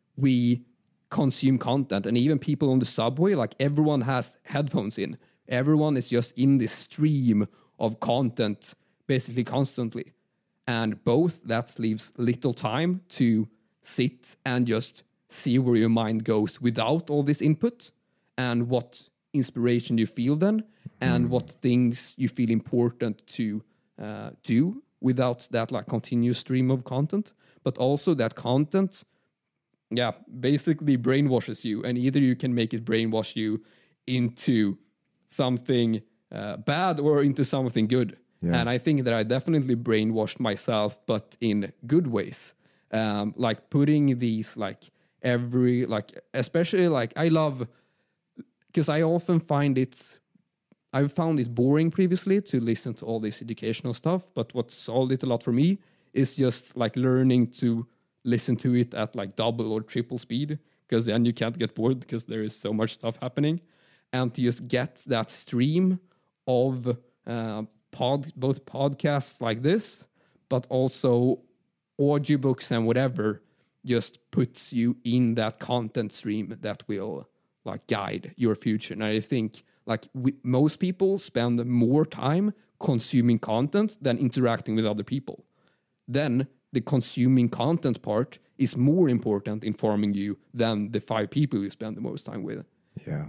we consume content. And even people on the subway, like everyone has headphones in. Everyone is just in this stream of content basically constantly. And both that leaves little time to sit and just see where your mind goes without all this input, and what inspiration you feel then, and mm. what things you feel important to uh, do without that like continuous stream of content. But also that content, yeah, basically brainwashes you, and either you can make it brainwash you into something uh, bad or into something good. Yeah. And I think that I definitely brainwashed myself, but in good ways. Um, like putting these like every, like, especially like I love, because I often find it, I've found it boring previously to listen to all this educational stuff. But what solved it a lot for me is just like learning to listen to it at like double or triple speed, because then you can't get bored because there is so much stuff happening. And to just get that stream of uh, pod, both podcasts like this, but also audiobooks and whatever, just puts you in that content stream that will like guide your future. And I think like we, most people spend more time consuming content than interacting with other people. Then the consuming content part is more important in forming you than the five people you spend the most time with. Yeah.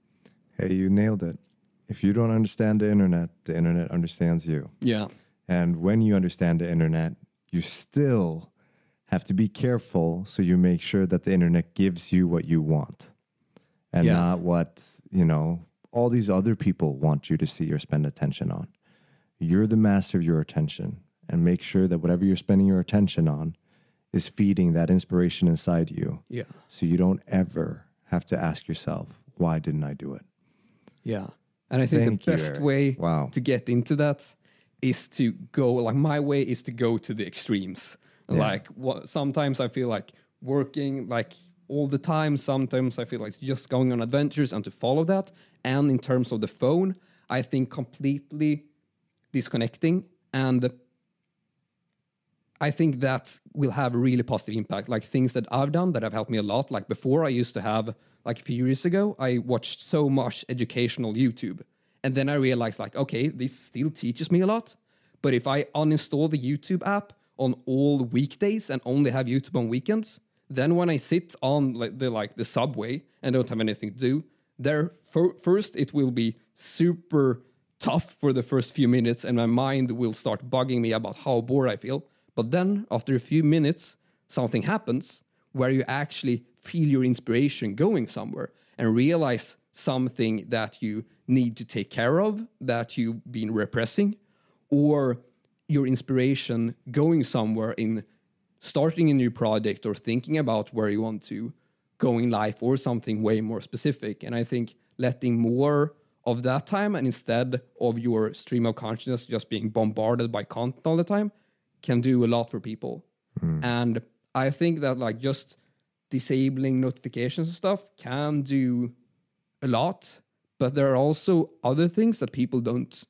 Hey, you nailed it. If you don't understand the internet, the internet understands you. Yeah. And when you understand the internet, you still have to be careful so you make sure that the internet gives you what you want and yeah. not what, you know, all these other people want you to see or spend attention on. You're the master of your attention, and make sure that whatever you're spending your attention on is feeding that inspiration inside you. Yeah. So you don't ever have to ask yourself, why didn't I do it? Yeah. And I think Thank the best you, way wow. to get into that is to go, like my way is to go to the extremes. Yeah. Like what, sometimes I feel like working like all the time. Sometimes I feel like just going on adventures and to follow that. And in terms of the phone, I think completely disconnecting. And I think that will have a really positive impact. Like things that I've done that have helped me a lot. Like before I used to have, like a few years ago, I watched so much educational YouTube. And then I realized like, okay, this still teaches me a lot. But if I uninstall the YouTube app on all weekdays and only have YouTube on weekends, then when I sit on like the like the subway and don't have anything to do, there for, first it will be super tough for the first few minutes, and my mind will start bugging me about how bored I feel. But then after a few minutes, something happens where you actually feel your inspiration going somewhere and realize something that you need to take care of, that you've been repressing, or your inspiration going somewhere in starting a new project or thinking about where you want to go in life or something way more specific. And I think letting more of that time, and instead of your stream of consciousness just being bombarded by content all the time, can do a lot for people. Mm. And I think that like just disabling notifications and stuff can do a lot, but there are also other things that people don't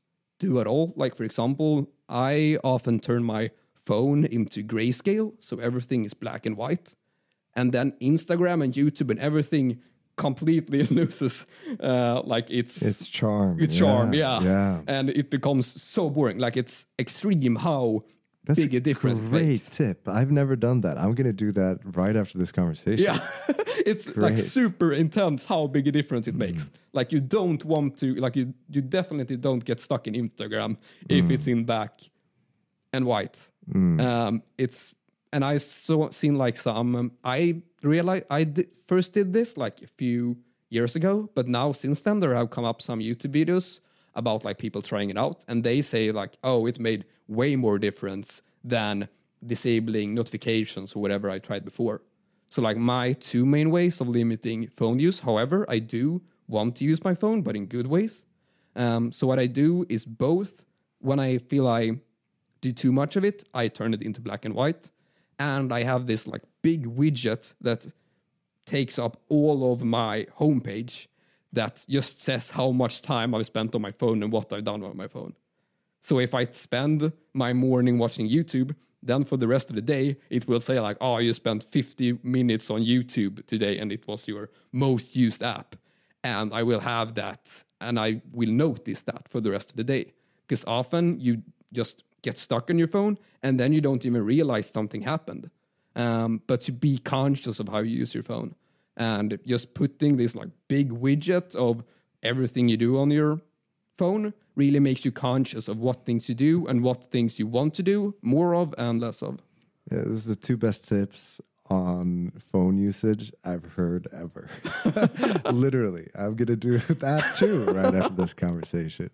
do at all. Like, for example, I often turn my phone into grayscale, so everything is black and white. And then Instagram and YouTube and everything completely loses uh, like its It's charm. its yeah, charm, yeah. Yeah. And it becomes so boring. Like, it's extreme how That's big a, difference it great makes. tip. I've never done that. I'm going to do that right after this conversation. Yeah, it's like Great. super intense how big a difference it makes. Like, you don't want to, like, you you definitely don't get stuck in Instagram if it's in black and white. Um, it's and I saw seen like some. Um, I realized I di- first did this like a few years ago, but now since then there have come up some YouTube videos about like people trying it out, and they say like, oh, it made way more difference than disabling notifications or whatever I tried before. So like my two main ways of limiting phone use, however, I do want to use my phone, but in good ways. Um, so what I do is both when I feel I do too much of it, I turn it into black and white. And I have this like big widget that takes up all of my homepage that just says how much time I've spent on my phone and what I've done on my phone. So if I spend my morning watching YouTube, then for the rest of the day, it will say like, oh, you spent fifty minutes on YouTube today and it was your most used app. And I will have that and I will notice that for the rest of the day. Because often you just get stuck on your phone and then you don't even realize something happened. Um, but to be conscious of how you use your phone and just putting this like big widget of everything you do on your phone really makes you conscious of what things you do and what things you want to do more of and less of. Yeah, this is the two best tips on phone usage I've heard ever. Literally, I'm going to do that too right after this conversation.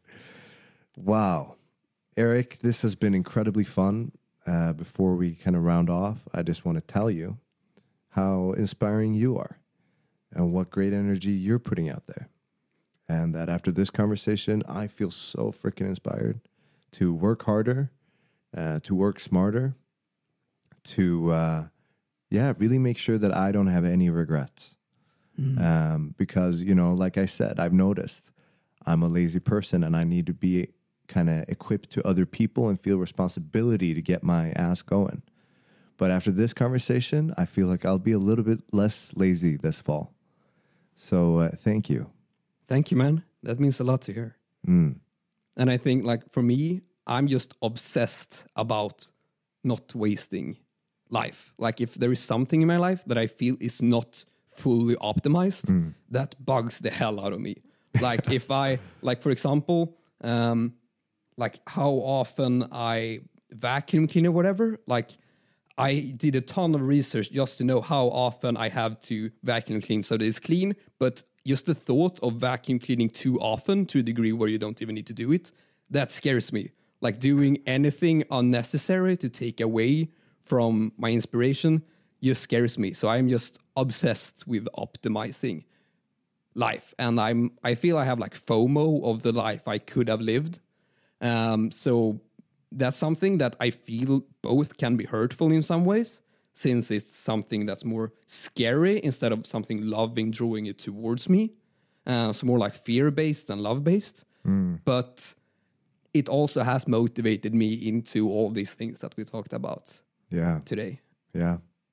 Wow. Eric, this has been incredibly fun. Uh, before we kind of round off, I just want to tell you how inspiring you are and what great energy you're putting out there. And that after this conversation, I feel so freaking inspired to work harder, uh, to work smarter, to, uh, yeah, really make sure that I don't have any regrets. Mm. Um, because, you know, like I said, I've noticed I'm a lazy person and I need to be kind of equipped to other people and feel responsibility to get my ass going. But after this conversation, I feel like I'll be a little bit less lazy this fall. So uh, thank you. Thank you, man. That means a lot to hear. Mm. And I think like for me, I'm just obsessed about not wasting life. Like if there is something in my life that I feel is not fully optimized, mm. that bugs the hell out of me. Like if I, like for example, um, like how often I vacuum clean or whatever. Like I did a ton of research just to know how often I have to vacuum clean so that it's clean. But just the thought of vacuum cleaning too often to a degree where you don't even need to do it, that scares me. Like doing anything unnecessary to take away from my inspiration just scares me. So I'm just obsessed with optimizing life. And I'm I feel I have like FOMO of the life I could have lived. Um, so that's something that I feel both can be hurtful in some ways, since it's something that's more scary instead of something loving, drawing it towards me. Uh, so more like fear-based than love-based. Mm. But it also has motivated me into all these things that we talked about yeah. today. Yeah.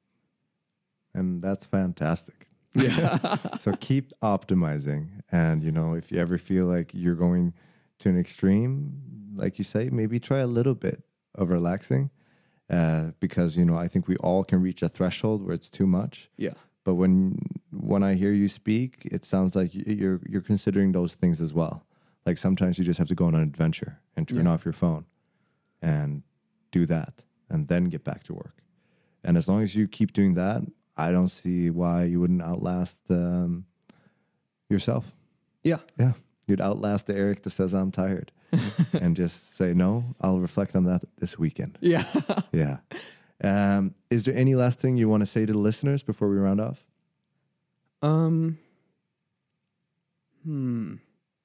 And that's fantastic. Yeah. So keep optimizing. And, you know, if you ever feel like you're going to an extreme, like you say, maybe try a little bit of relaxing. Uh, because, you know, I think we all can reach a threshold where it's too much. Yeah. But when when I hear you speak, it sounds like you're you're considering those things as well. Like sometimes you just have to go on an adventure and turn yeah. off your phone and do that and then get back to work. And as long as you keep doing that, I don't see why you wouldn't outlast um, yourself. Yeah. Yeah. You'd outlast the Eric that says I'm tired and just say, no, I'll reflect on that this weekend. Yeah. Yeah. Um, is there any last thing you want to say to the listeners before we round off? Um. Hmm.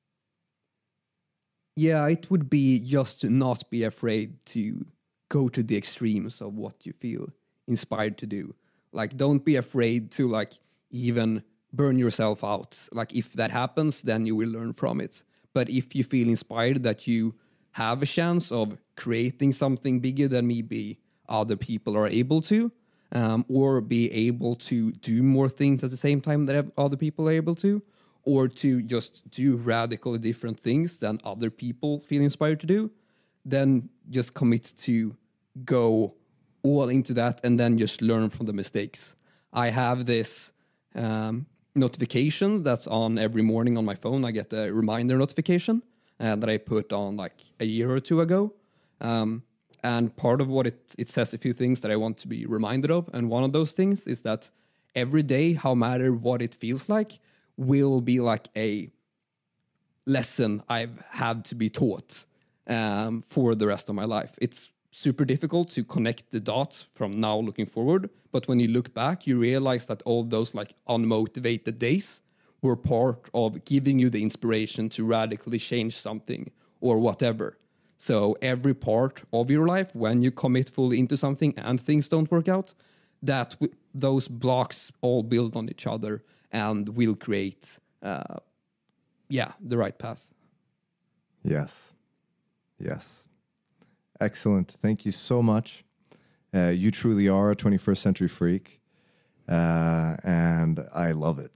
Yeah, it would be just to not be afraid to go to the extremes of what you feel inspired to do. Like, don't be afraid to, like, even burn yourself out. Like, if that happens, then you will learn from it. But if you feel inspired that you have a chance of creating something bigger than maybe other people are able to, um, or be able to do more things at the same time that other people are able to, or to just do radically different things than other people feel inspired to do, then just commit to go all into that and then just learn from the mistakes. I have this um, notification that's on every morning on my phone. I get a reminder notification uh, that I put on like a year or two ago. Um, and part of what it, it says a few things that I want to be reminded of. And one of those things is that every day, how matter what it feels like, will be like a lesson I've had to be taught um, for the rest of my life. It's super difficult to connect the dots from now looking forward. But when you look back, you realize that all those like unmotivated days were part of giving you the inspiration to radically change something or whatever. So every part of your life, when you commit fully into something and things don't work out, that w- those blocks all build on each other and will create, uh, yeah, the right path. Yes. Yes. Excellent. Thank you so much. Uh, you truly are a twenty-first century freak, uh, and I love it.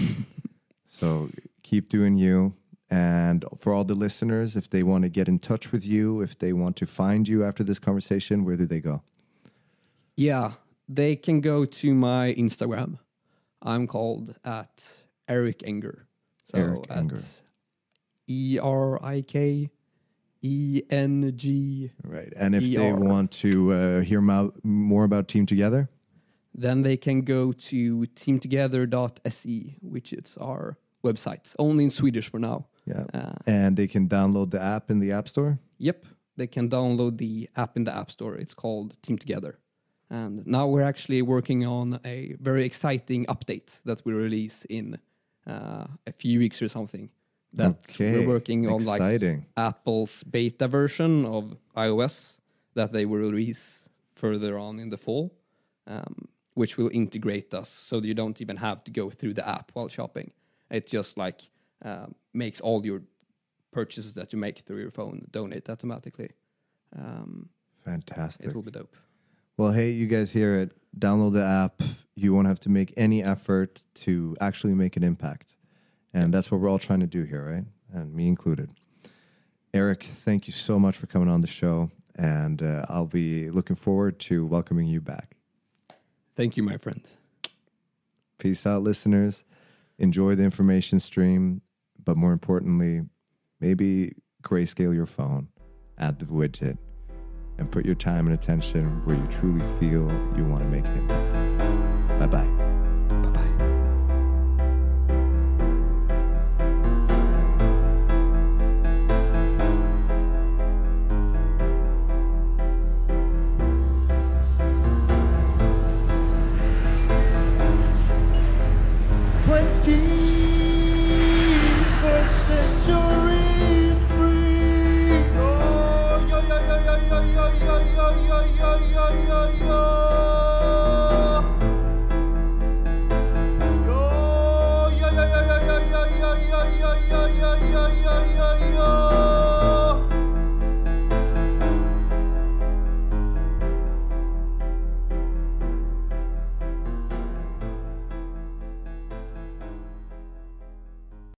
So keep doing you. And for all the listeners, if they want to get in touch with you, if they want to find you after this conversation, where do they go? Yeah, they can go to my Instagram. I'm called at Erik Enger. So Erik at Enger. E R I K E N G. Right. And if E they R. want to uh, hear mo- more about Team Together? Then they can go to team together dot s e, which is our website. Only in Swedish for now. Yeah. Uh, And they can download the app in the App Store? Yep, they can download the app in the App Store. It's called Team Together. And now we're actually working on a very exciting update that we release in uh, a few weeks or something. That Okay, we're working on exciting. like Apple's beta version of iOS that they will release further on in the fall, um, which will integrate us so that you don't even have to go through the app while shopping. It just like uh, makes all your purchases that you make through your phone donate automatically. Um, Fantastic. it will be dope. Well, hey, you guys hear it. Download the app. You won't have to make any effort to actually make an impact. And that's what we're all trying to do here, right? And me included. Erik, thank you so much for coming on the show. And uh, I'll be looking forward to welcoming you back. Thank you, my friend. Peace out, listeners. Enjoy the information stream. But more importantly, maybe grayscale your phone, add the widget, and put your time and attention where you truly feel you want to make an impact. Bye-bye. twenty-first century free. Oh, yo, yo, yo, yo, yo, yo, yo, yo, yo, yo, yo, yo.